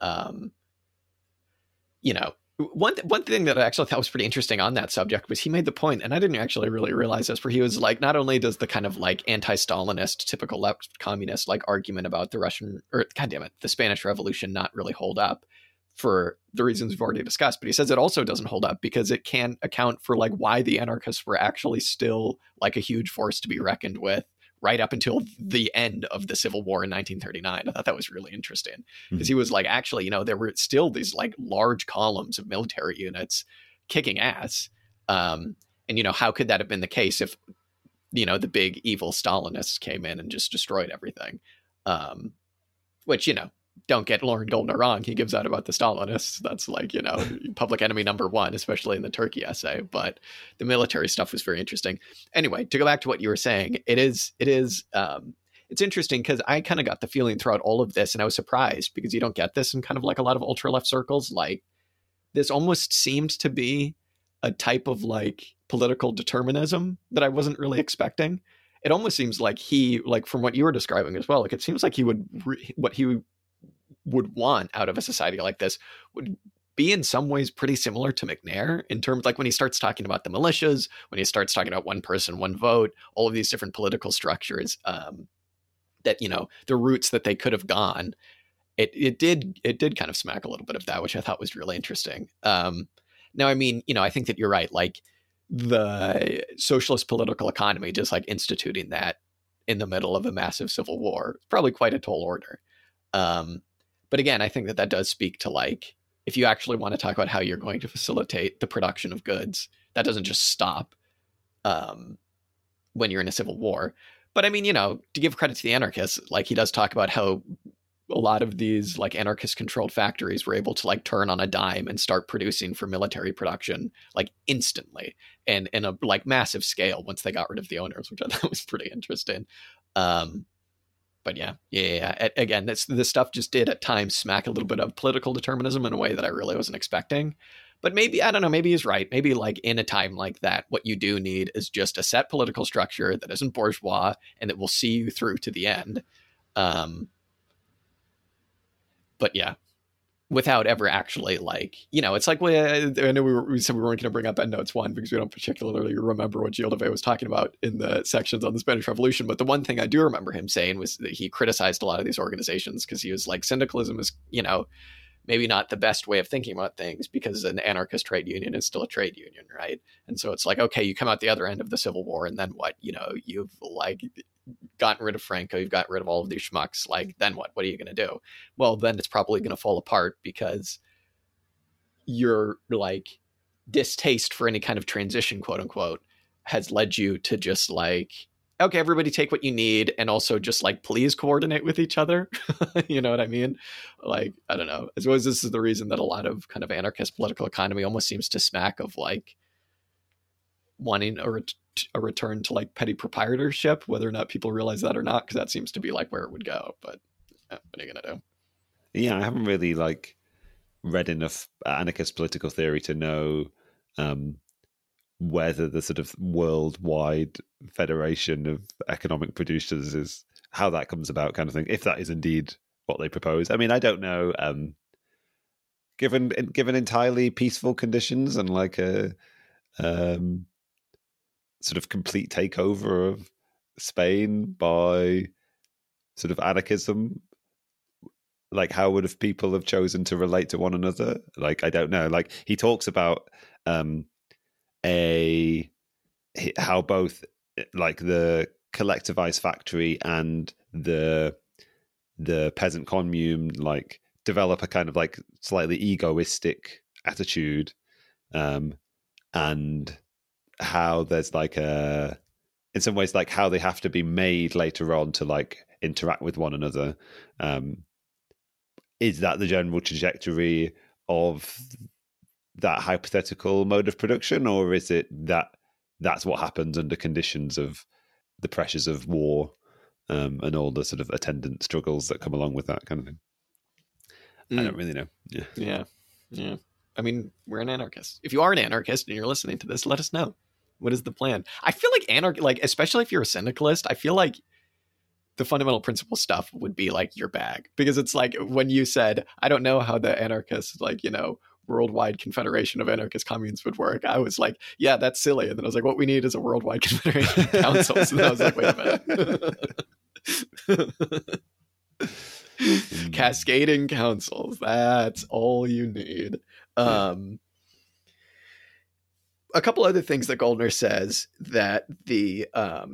one thing that I actually thought was pretty interesting on that subject was he made the point, and I didn't actually really realize this, where he was like, not only does the kind of like anti-Stalinist, typical left communist like argument about the Spanish Revolution not really hold up for the reasons we've already discussed, but he says it also doesn't hold up because it can't account for like why the anarchists were actually still like a huge force to be reckoned with right up until the end of the Civil War in 1939. I thought that was really interesting because Mhm. he was like, actually, you know, there were still these like large columns of military units kicking ass. And, you know, how could that have been the case if, you know, the big evil Stalinists came in and just destroyed everything? Which, you know, don't get Lauren Goldner wrong. He gives out about the Stalinists. That's like, you know, public enemy number one, especially in the Turkey essay. But the military stuff was very interesting. Anyway, to go back to what you were saying, it's interesting because I kind of got the feeling throughout all of this, and I was surprised because you don't get this in kind of like a lot of ultra left circles. Like, this almost seemed to be a type of like political determinism that I wasn't really expecting. It almost seems like he, like from what you were describing as well, like it seems like he would, what he would want out of a society like this would be in some ways pretty similar to McNair in terms, like when he starts talking about the militias, when he starts talking about one person, one vote, all of these different political structures, that, you know, the routes that they could have gone. It did kind of smack a little bit of that, which I thought was really interesting. Now, I mean, you know, I think that you're right. Like the socialist political economy, just like instituting that in the middle of a massive civil war, probably quite a tall order. But again, I think that does speak to like, if you actually want to talk about how you're going to facilitate the production of goods, that doesn't just stop when you're in a civil war. But I mean, you know, to give credit to the anarchists, like he does talk about how a lot of these like anarchist controlled factories were able to like turn on a dime and start producing for military production like instantly and in a like massive scale once they got rid of the owners, which I thought was pretty interesting. But yeah. Again, this stuff just did at times smack a little bit of political determinism in a way that I really wasn't expecting. But maybe, I don't know, maybe he's right. Maybe like in a time like that, what you do need is just a set political structure that isn't bourgeois and that will see you through to the end. But yeah, without ever actually like, you know, it's like, I know we said we weren't going to bring up Endnotes 1 because we don't particularly remember what Gilles Debay was talking about in the sections on the Spanish Revolution. But the one thing I do remember him saying was that he criticized a lot of these organizations because he was like, syndicalism is, you know, maybe not the best way of thinking about things because an anarchist trade union is still a trade union, right? And so it's like, okay, you come out the other end of the Civil War and then what? You know, you've like gotten rid of Franco, you've gotten rid of all of these schmucks, like then what are you going to do? Well, then it's probably going to fall apart because your like distaste for any kind of transition, quote unquote, has led you to just like, okay, everybody take what you need and also just like please coordinate with each other. You know what I mean? Like, I don't know, I suppose this is the reason that a lot of kind of anarchist political economy almost seems to smack of like wanting a return to like petty proprietorship, whether or not people realize that or not, because that seems to be like where it would go. But what are you gonna do? Yeah, I haven't really like read enough anarchist political theory to know whether the sort of worldwide federation of economic producers is how that comes about, kind of thing. If that is indeed what they propose, I mean, I don't know. Given entirely peaceful conditions and like a sort of complete takeover of Spain by sort of anarchism, like how would have people have chosen to relate to one another? Like, I don't know. Like he talks about how both like the collectivized factory and the peasant commune like develop a kind of like slightly egoistic attitude, and how there's like in some ways like how they have to be made later on to like interact with one another. Is that the general trajectory of that hypothetical mode of production, or is it that that's what happens under conditions of the pressures of war, and all the sort of attendant struggles that come along with that kind of thing? I don't really know. Yeah. I mean, we're an anarchist. If you are an anarchist and you're listening to this, let us know. What is the plan? I feel like like especially if you're a syndicalist, I feel like the fundamental principle stuff would be like your bag, because it's like when you said, I don't know how the anarchists, like, you know, worldwide confederation of anarchist communes would work. I was like, yeah, that's silly. And then I was like, what we need is a worldwide confederation of councils. And I was like, wait a minute. Cascading councils. That's all you need. A couple other things that Goldner says that the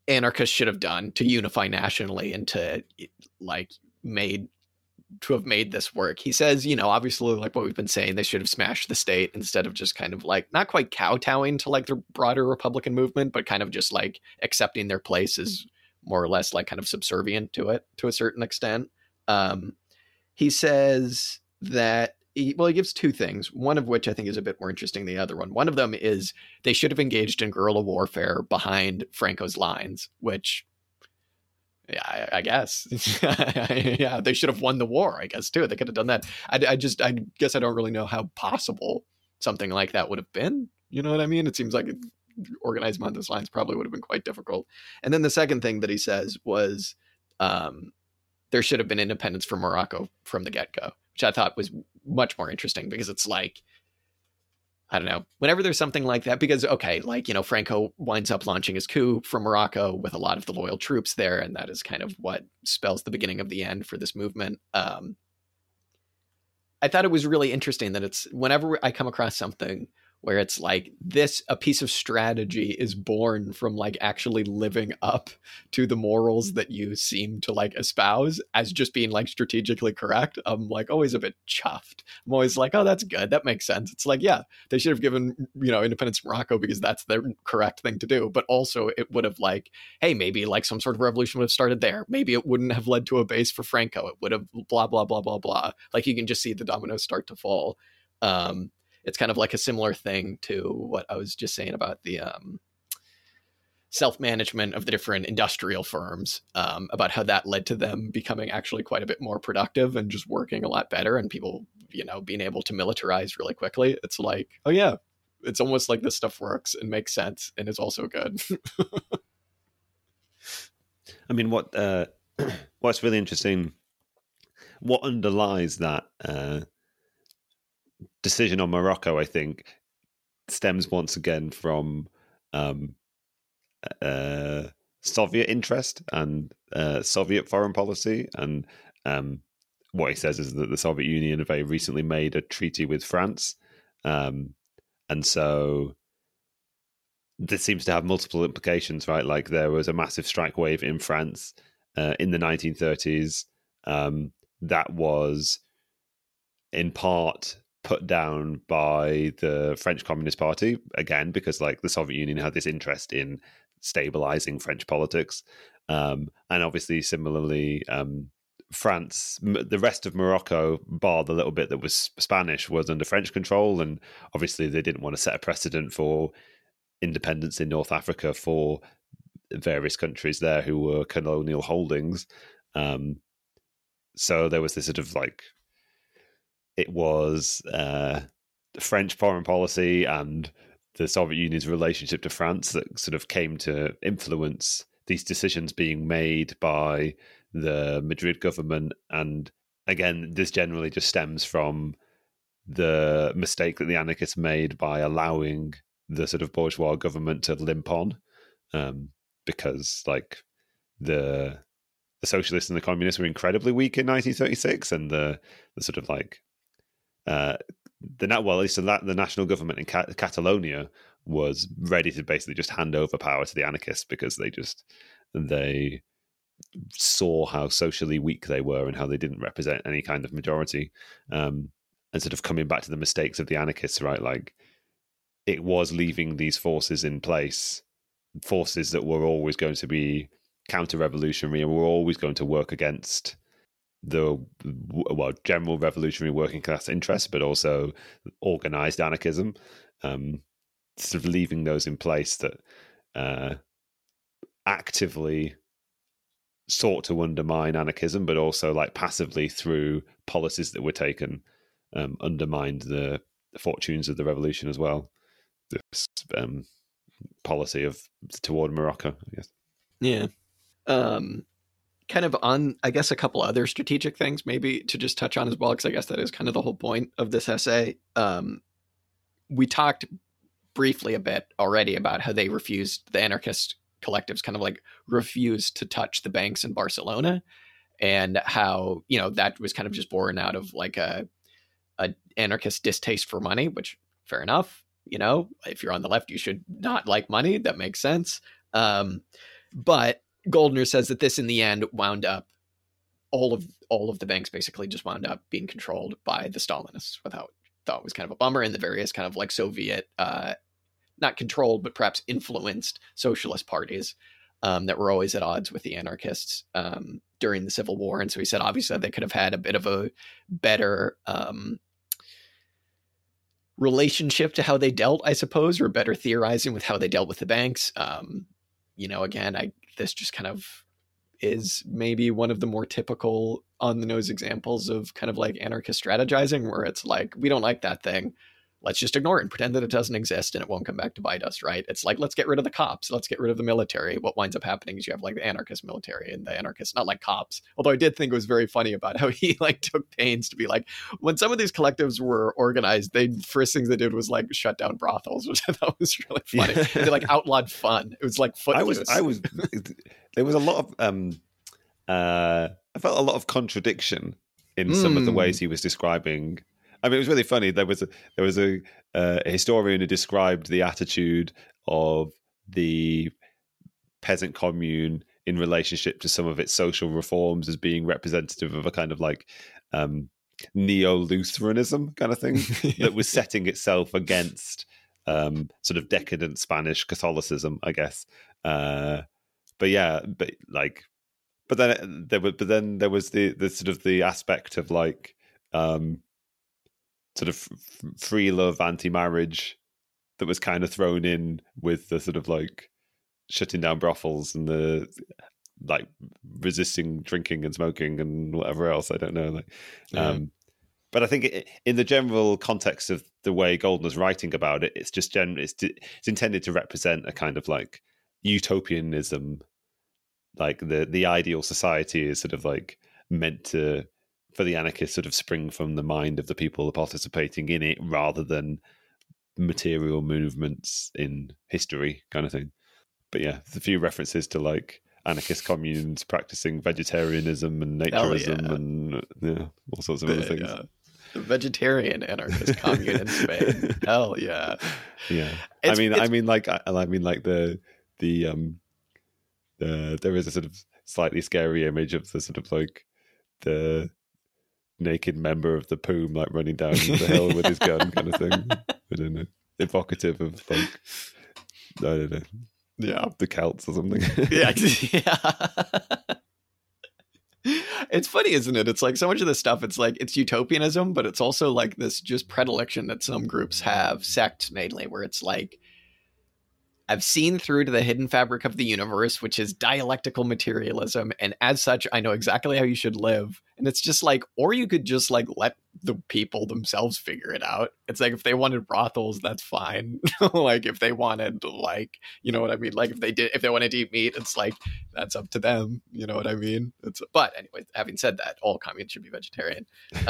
anarchists should have done to unify nationally and to like have made this work. He says, obviously, like what we've been saying, they should have smashed the state instead of just kind of like not quite kowtowing to like the broader Republican movement, but kind of just like accepting their place as more or less like kind of subservient to it to a certain extent. He says that he gives two things, one of which I think is a bit more interesting than the other one. One of them is they should have engaged in guerrilla warfare behind Franco's lines, which, yeah, I guess. Yeah, they should have won the war, I guess, too. They could have done that. I guess I don't really know how possible something like that would have been. You know what I mean? It seems like organizing on those lines probably would have been quite difficult. And then the second thing that he says was there should have been independence for Morocco from the get-go, which I thought was much more interesting because it's like, I don't know, whenever there's something like that, because, okay, like, Franco winds up launching his coup from Morocco with a lot of the loyal troops there, and that is kind of what spells the beginning of the end for this movement. I thought it was really interesting that it's whenever I come across something where it's like a piece of strategy is born from like actually living up to the morals that you seem to like espouse as just being like strategically correct. I'm like always a bit chuffed. I'm always like, oh, that's good. That makes sense. It's like, yeah, they should have given, independence to Morocco because that's the correct thing to do. But also it would have like, hey, maybe like some sort of revolution would have started there. Maybe it wouldn't have led to a base for Franco. It would have blah, blah, blah, blah, blah. Like you can just see the dominoes start to fall. It's kind of like a similar thing to what I was just saying about the self-management of the different industrial firms, about how that led to them becoming actually quite a bit more productive and just working a lot better, and people, being able to militarize really quickly. It's like, oh yeah, it's almost like this stuff works and makes sense and is also good. I mean, what's really interesting, what underlies that decision on Morocco, I think, stems once again from Soviet interest and Soviet foreign policy. And what he says is that the Soviet Union very recently made a treaty with France. And so this seems to have multiple implications, right? Like there was a massive strike wave in France in the 1930s that was in part put down by the French Communist Party, again, because like the Soviet Union had this interest in stabilizing French politics. And obviously, similarly, France, the rest of Morocco, bar the little bit that was Spanish, was under French control. And obviously, they didn't want to set a precedent for independence in North Africa for various countries there who were colonial holdings. So there was this sort of like, it was French foreign policy and the Soviet Union's relationship to France that sort of came to influence these decisions being made by the Madrid government. And again, this generally just stems from the mistake that the anarchists made by allowing the sort of bourgeois government to limp on, because like the socialists and the communists were incredibly weak in 1936, and the sort of like the national government in Catalonia was ready to basically just hand over power to the anarchists because they saw how socially weak they were and how they didn't represent any kind of majority. And sort of coming back to the mistakes of the anarchists, right? Like it was leaving these forces in place, forces that were always going to be counter-revolutionary and were always going to work against the general revolutionary working class interests, but also organized anarchism, sort of leaving those in place that actively sought to undermine anarchism, but also like passively through policies that were taken undermined the fortunes of the revolution as well. This policy toward Morocco, I guess. Yeah. Kind of on, I guess, a couple other strategic things maybe to just touch on as well, because I guess that is kind of the whole point of this essay. We talked briefly a bit already about how they refused, the anarchist collectives kind of like refused to touch the banks in Barcelona, and how, that was kind of just born out of like a anarchist distaste for money, which fair enough. If you're on the left, you should not like money. That makes sense. But Goldner says that this in the end wound up, all of the banks basically just wound up being controlled by the Stalinists, without thought was kind of a bummer, and the various kind of like Soviet, not controlled, but perhaps influenced socialist parties that were always at odds with the anarchists during the Civil War. And so he said, obviously, they could have had a bit of a better relationship to how they dealt, I suppose, or better theorizing with how they dealt with the banks. Again, this just kind of is maybe one of the more typical on the nose examples of kind of like anarchist strategizing, where it's like, we don't like that thing, let's just ignore it and pretend that it doesn't exist and it won't come back to bite us, right? It's like, let's get rid of the cops, let's get rid of the military. What winds up happening is you have like the anarchist military and the anarchists, not like cops. Although I did think it was very funny about how he like took pains to be like, when some of these collectives were organized, first things they did was like shut down brothels, which I thought was really funny. Yeah. They like outlawed fun. It was like Footloose. There was a lot of I felt a lot of contradiction in some of the ways he was describing. I mean, it was really funny. There was a historian who described the attitude of the peasant commune in relationship to some of its social reforms as being representative of a kind of like neo-Lutheranism kind of thing that was setting itself against sort of decadent Spanish Catholicism, I guess. But then there was the sort of the aspect of like sort of free love, anti-marriage that was kind of thrown in with the sort of like shutting down brothels and the like resisting drinking and smoking and whatever else. I don't know. But I think in the general context of the way Goldner's writing about it, it's just it's intended to represent a kind of like utopianism. Like the ideal society is sort of like meant to, for the anarchists, sort of spring from the mind of the people participating in it rather than material movements in history kind of thing. But yeah, there's a few references to like anarchist communes practicing vegetarianism and naturism and all sorts of other things. Yeah. The vegetarian anarchist commune in Spain. Hell yeah. Yeah. I mean there is a sort of slightly scary image of the sort of like the naked member of the Poom like running down the hill with his gun kind of thing. I don't know. Evocative of like, I don't know. Yeah. The Celts or something. Yeah. It's funny, isn't it? It's like so much of this stuff, it's like it's utopianism, but it's also like this just predilection that some groups have, sects mainly, where it's like, I've seen through to the hidden fabric of the universe, which is dialectical materialism. And as such, I know exactly how you should live. And it's just like, or you could just like let the people themselves figure it out. It's like, if they wanted brothels, that's fine. Like if they wanted like, you know what I mean? Like if they wanted to eat meat, it's like, that's up to them. You know what I mean? But anyway, having said that, all communes should be vegetarian.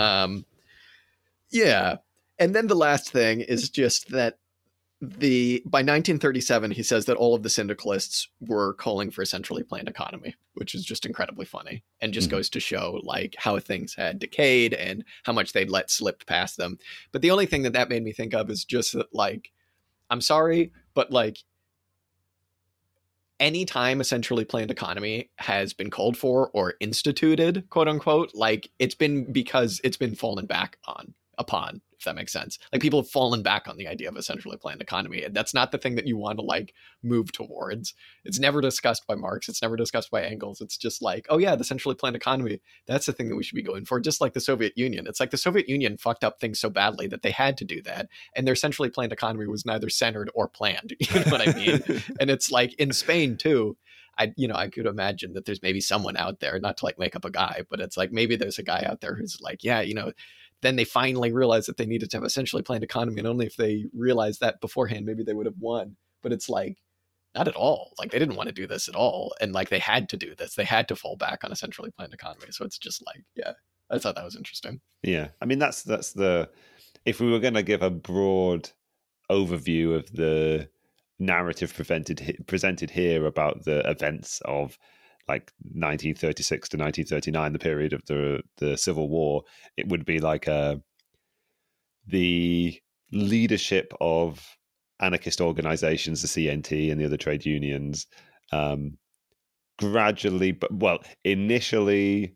Yeah. And then the last thing is just that by 1937, he says that all of the syndicalists were calling for a centrally planned economy, which is just incredibly funny and just goes to show like how things had decayed and how much they'd let slip past them. But the only thing that made me think of is just that, like, I'm sorry, but like anytime a centrally planned economy has been called for or instituted, quote unquote, like it's been because it's been fallen back upon, if that makes sense. Like people have fallen back on the idea of a centrally planned economy. That's not the thing that you want to like move towards. It's never discussed by Marx. It's never discussed by Engels. It's just like, oh yeah, the centrally planned economy, that's the thing that we should be going for. Just like the Soviet Union. It's like the Soviet Union fucked up things so badly that they had to do that. And their centrally planned economy was neither centered or planned. You know what I mean? And it's like in Spain too, I could imagine that there's maybe someone out there, not to like make up a guy, but it's like maybe there's a guy out there who's like, yeah, then they finally realized that they needed to have a centrally planned economy. And only if they realized that beforehand, maybe they would have won. But it's like, not at all. Like they didn't want to do this at all. And like they had to do this. They had to fall back on a centrally planned economy. So it's just like, yeah, I thought that was interesting. Yeah. I mean, that's if we were going to give a broad overview of the narrative presented here about the events of like 1936 to 1939, the period of the Civil War, it would be like the leadership of anarchist organizations, the CNT and the other trade unions, gradually, but initially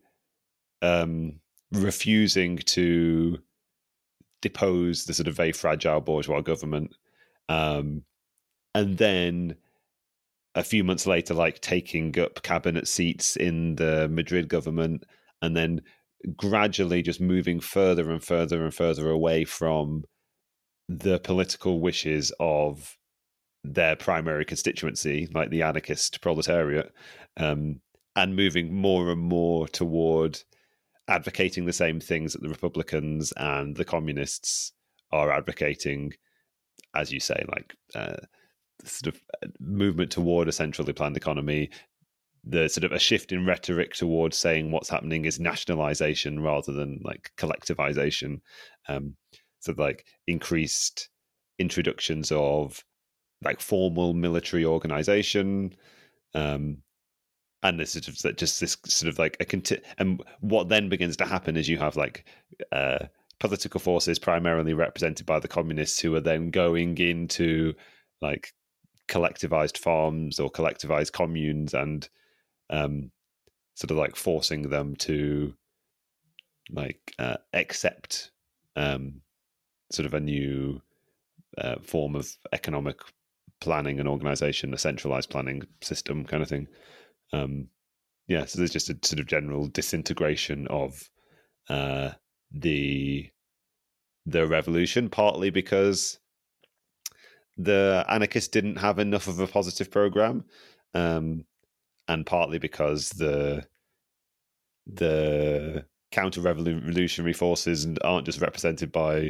refusing to depose the sort of very fragile bourgeois government, and then a few months later, like taking up cabinet seats in the Madrid government, and then gradually just moving further and further and further away from the political wishes of their primary constituency, like the anarchist proletariat, and moving more and more toward advocating the same things that the Republicans and the communists are advocating, as you say, like sort of movement toward a centrally planned economy, the sort of a shift in rhetoric towards saying what's happening is nationalization rather than like collectivization. So like increased introductions of like formal military organization, and this sort of just this sort of like and what then begins to happen is you have like political forces primarily represented by the communists who are then going into like collectivized farms or collectivized communes and sort of like forcing them to like accept sort of a new form of economic planning and organization, a centralized planning system kind of thing. So there's just a sort of general disintegration of the revolution, partly because the anarchists didn't have enough of a positive program, and partly because the counter-revolutionary forces aren't just represented by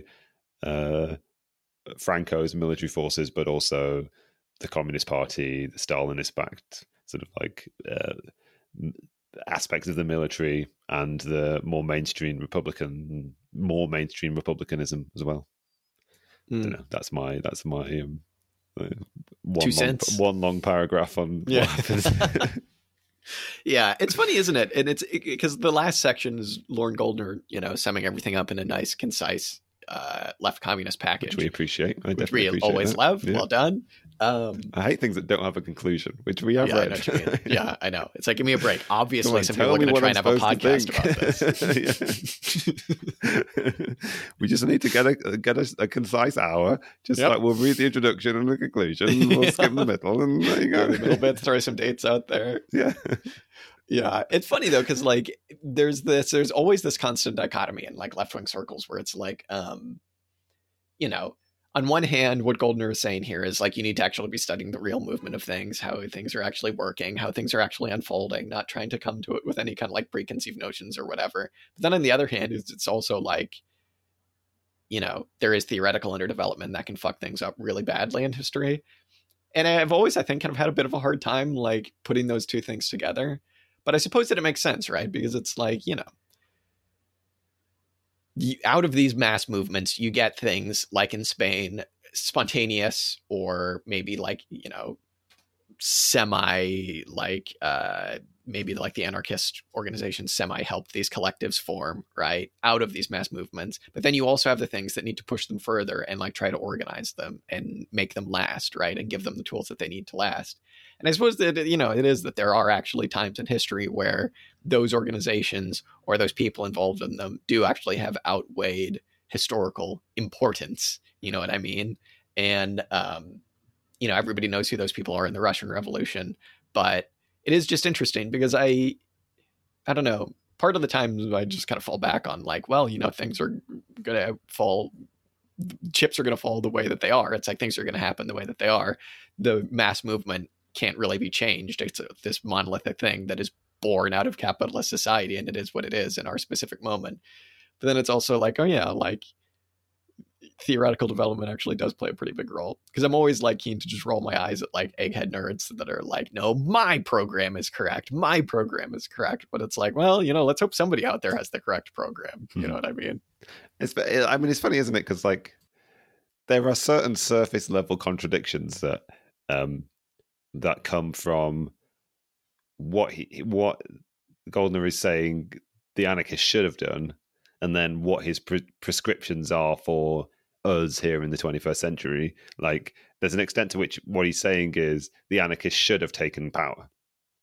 Franco's military forces, but also the Communist Party, the Stalinist-backed sort of like aspects of the military, and the more mainstream republicanism as well. I don't know. That's my 2 cents. One long paragraph on what happens. Yeah, it's funny, isn't it? And it's because the last section is Lauren Goldner, summing everything up in a nice, concise left communist package, which we appreciate. Which we always love. Yeah. Well done. I hate things that don't have a conclusion, which we have read. I know what you mean. Yeah, I know. It's like, give me a break. Obviously, some people are going to try and have a podcast about this. We just need to get a concise hour. Just like we'll read the introduction and the conclusion. We'll skim the middle, and there you go. The middle bit, throw some dates out there. Yeah. Yeah, it's funny though, because like there's always this constant dichotomy in like left-wing circles where it's like, on one hand, what Goldner is saying here is like you need to actually be studying the real movement of things, how things are actually working, how things are actually unfolding, not trying to come to it with any kind of like preconceived notions or whatever. But then on the other hand, it's also like, there is theoretical underdevelopment that can fuck things up really badly in history. And I've always, I think, kind of had a bit of a hard time like putting those two things together. But I suppose that it makes sense, right? Because it's like, out of these mass movements, you get things like in Spain, spontaneous or maybe like, semi like maybe like the anarchist organizations semi help these collectives form right out of these mass movements. But then you also have the things that need to push them further and like try to organize them and make them last, right, and give them the tools that they need to last. And I suppose that it is that there are actually times in history where those organizations or those people involved in them do actually have outweighed historical importance. You know what I mean? And everybody knows who those people are in the Russian Revolution, but it is just interesting because I don't know, part of the time I just kind of fall back on like, well, things are going to fall, chips are going to fall the way that they are. It's like things are going to happen the way that they are. The mass movement can't really be changed. It's this monolithic thing that is born out of capitalist society, and it is what it is in our specific moment. But then it's also like, oh yeah, like theoretical development actually does play a pretty big role, because I'm always like keen to just roll my eyes at like egghead nerds that are like, no, my program is correct. But it's like, well, let's hope somebody out there has the correct program. You know what I mean? It's funny, isn't it? Because like there are certain surface level contradictions that that come from what Goldner is saying the anarchists should have done, and then what his prescriptions are for us here in the 21st century. Like, there's an extent to which what he's saying is the anarchists should have taken power.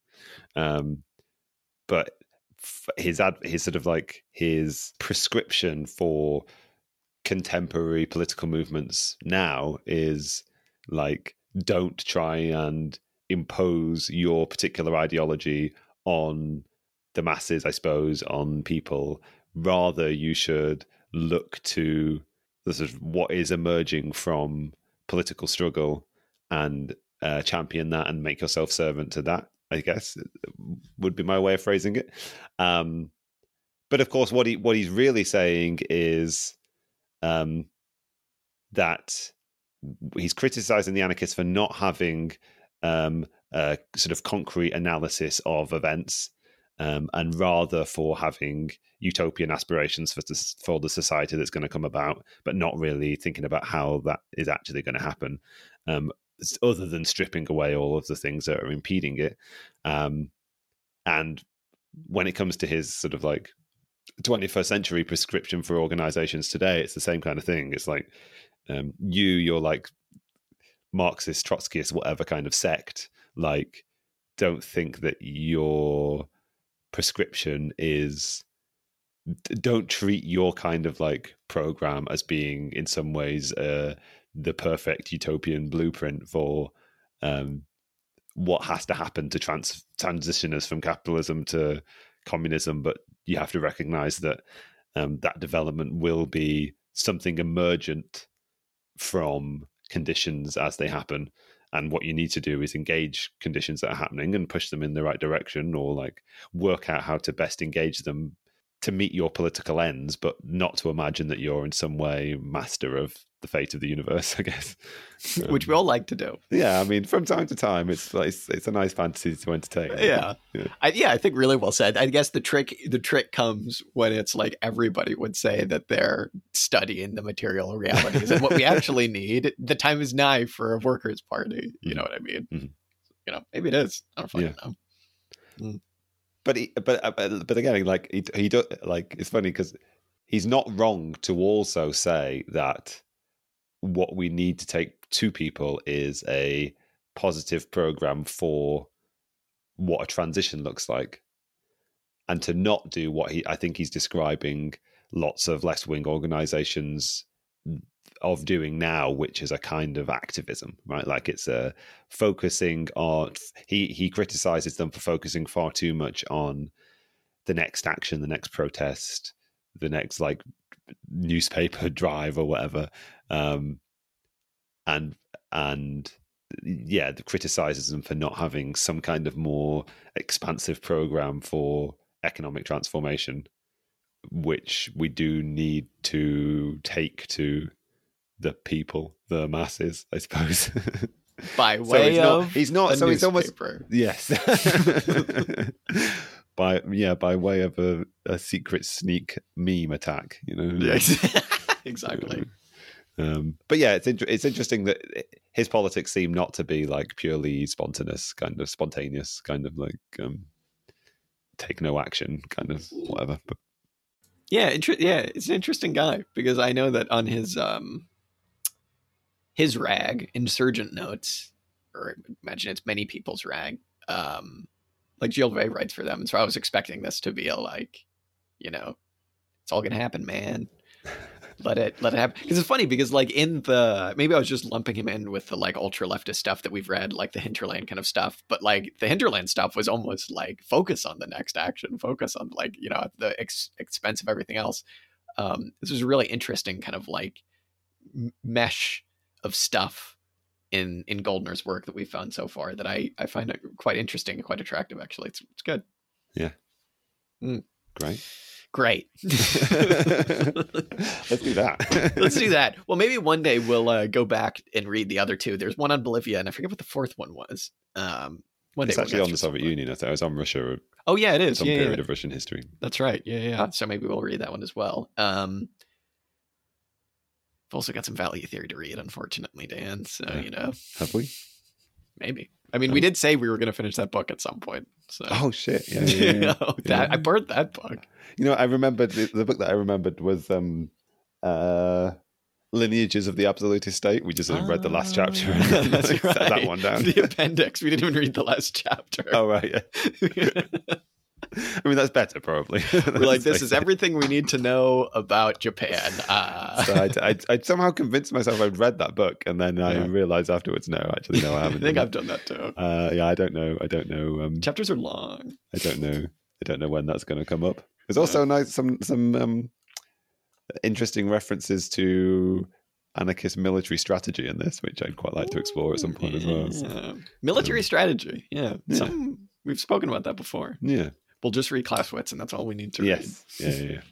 But his sort of like his prescription for contemporary political movements now is like, don't try and impose your particular ideology on the masses, I suppose, on people. Rather, you should look to the sort of what is emerging from political struggle and champion that and make yourself servant to that, I guess, would be my way of phrasing it. But of course, what he's really saying is that he's criticizing the anarchists for not having a sort of concrete analysis of events, and rather for having utopian aspirations for the society that's going to come about, but not really thinking about how that is actually going to happen, other than stripping away all of the things that are impeding it. And when it comes to his sort of like 21st century prescription for organizations today, it's the same kind of thing. It's like, you're like Marxist, Trotskyist, whatever kind of sect, like, don't think that your prescription is, don't treat your kind of like program as being in some ways the perfect utopian blueprint for what has to happen to transition us from capitalism to communism. But you have to recognize that that development will be something emergent from conditions as they happen, and what you need to do is engage conditions that are happening and push them in the right direction, or like work out how to best engage them to meet your political ends, but not to imagine that you're in some way master of the fate of the universe, I guess. Which we all like to do. Yeah, I mean, from time to time, it's like it's a nice fantasy to entertain. Yeah, I think really well said. I guess the trick comes when it's like everybody would say that they're studying the material realities, and what we actually need. The time is nigh for a workers' party. You know what I mean? Mm-hmm. You know, maybe it is. I don't fucking know. Mm. But again, like he does, like, it's funny because he's not wrong to also say that what we need to take to people is a positive program for what a transition looks like, and to not do what I think he's describing lots of left-wing organizations of doing now, which is a kind of activism, right? Like, it's a focusing on, he criticizes them for focusing far too much on the next action, the next protest, the next like newspaper drive or whatever, and criticizes them for not having some kind of more expansive program for economic transformation, which we do need to take to the people, the masses, I suppose. By way of he's not. So it's almost, yes. by way of a secret sneak meme attack, you know. Yeah, exactly. But yeah, it's interesting that his politics seem not to be like purely spontaneous, kind of like take no action, kind of whatever. But yeah, it's an interesting guy, because I know that on his rag, Insurgent Notes, or I imagine it's many people's rag, like Gilles Vay writes for them, and so I was expecting this to be a like, you know, it's all gonna happen, man. Let it happen. Because it's funny, because like maybe I was just lumping him in with the like ultra leftist stuff that we've read, like the Hinterland kind of stuff. But like the Hinterland stuff was almost like focus on the next action, focus on like, you know, the expense of everything else. This was a really interesting kind of like mesh of stuff in Goldner's work that we've found so far that I find it quite interesting and quite attractive. Actually, it's good. Yeah. Great. Let's do that. Let's do that. Well, maybe one day we'll go back and read the other two. There's one on Bolivia, and I forget what the fourth one was. It's actually on the Soviet Union. I thought it was on Russia. Oh yeah, it is. Some period of Russian history. That's right. Yeah. So maybe we'll read that one as well. I've also got some value theory to read, unfortunately, Dan. So you know, have we? Maybe. I mean, we did say we were going to finish that book at some point. So. Oh shit! Yeah. I burned that book. You know, I remembered the book that I remembered was lineages of the absolutist state. We just sort of read the last chapter and That's set right. that one down. The appendix. We didn't even read the last chapter. Oh, right, yeah. I mean, that's better, probably. We're like, this is everything we need to know about Japan. So I somehow convinced myself I'd read that book, and then I realized afterwards, no, actually, no, I haven't. I think I've done that too. Yeah, I don't know. Chapters are long. I don't know when that's going to come up. There's also some interesting references to anarchist military strategy in this, which I'd quite like to explore at some point as well. So. Military strategy, we've spoken about that before. Yeah. We'll just read Clausewitz, and that's all we need to read. Yeah.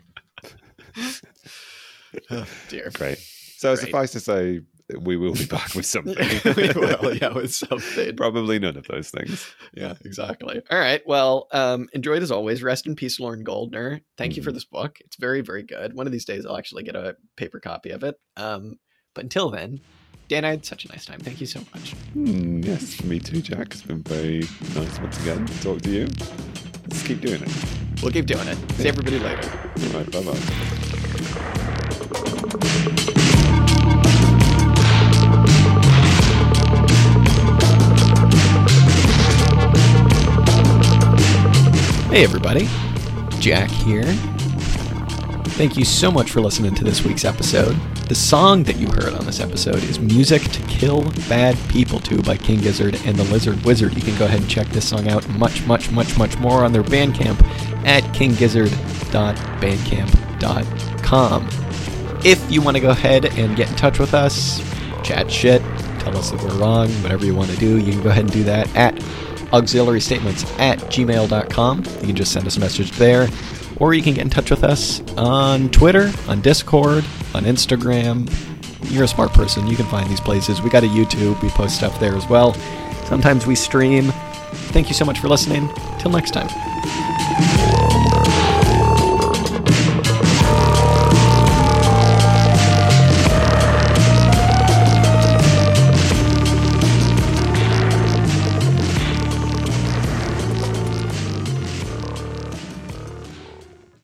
Oh, dear. Great. So suffice to say, we will be back with something. We will, with something. Probably none of those things. Yeah, exactly. All right. Well, enjoyed as always. Rest in peace, Lauren Goldner. Thank you for this book. It's very, very good. One of these days, I'll actually get a paper copy of it. But until then, Dan, I had such a nice time. Thank you so much. Yes, me too, Jack. It's been very nice once again to talk to you. Let's keep doing it. We'll keep doing it. See everybody later. All right, bye-bye. Hey everybody, Jack here. Thank you so much for listening to this week's episode. The song that you heard on this episode is Music to Kill Bad People To by King Gizzard and the Lizard Wizard. You can go ahead and check this song out much more on their Bandcamp at kinggizzard.bandcamp.com. If you want to go ahead and get in touch with us, chat shit, tell us that we're wrong, whatever you want to do, you can go ahead and do that at auxiliarystatements@gmail.com. You can just send us a message there, or you can get in touch with us on Twitter, on Discord, on Instagram. You're a smart person. You can find these places. We got a YouTube. We post stuff there as well. Sometimes we stream. Thank you so much for listening. Till next time.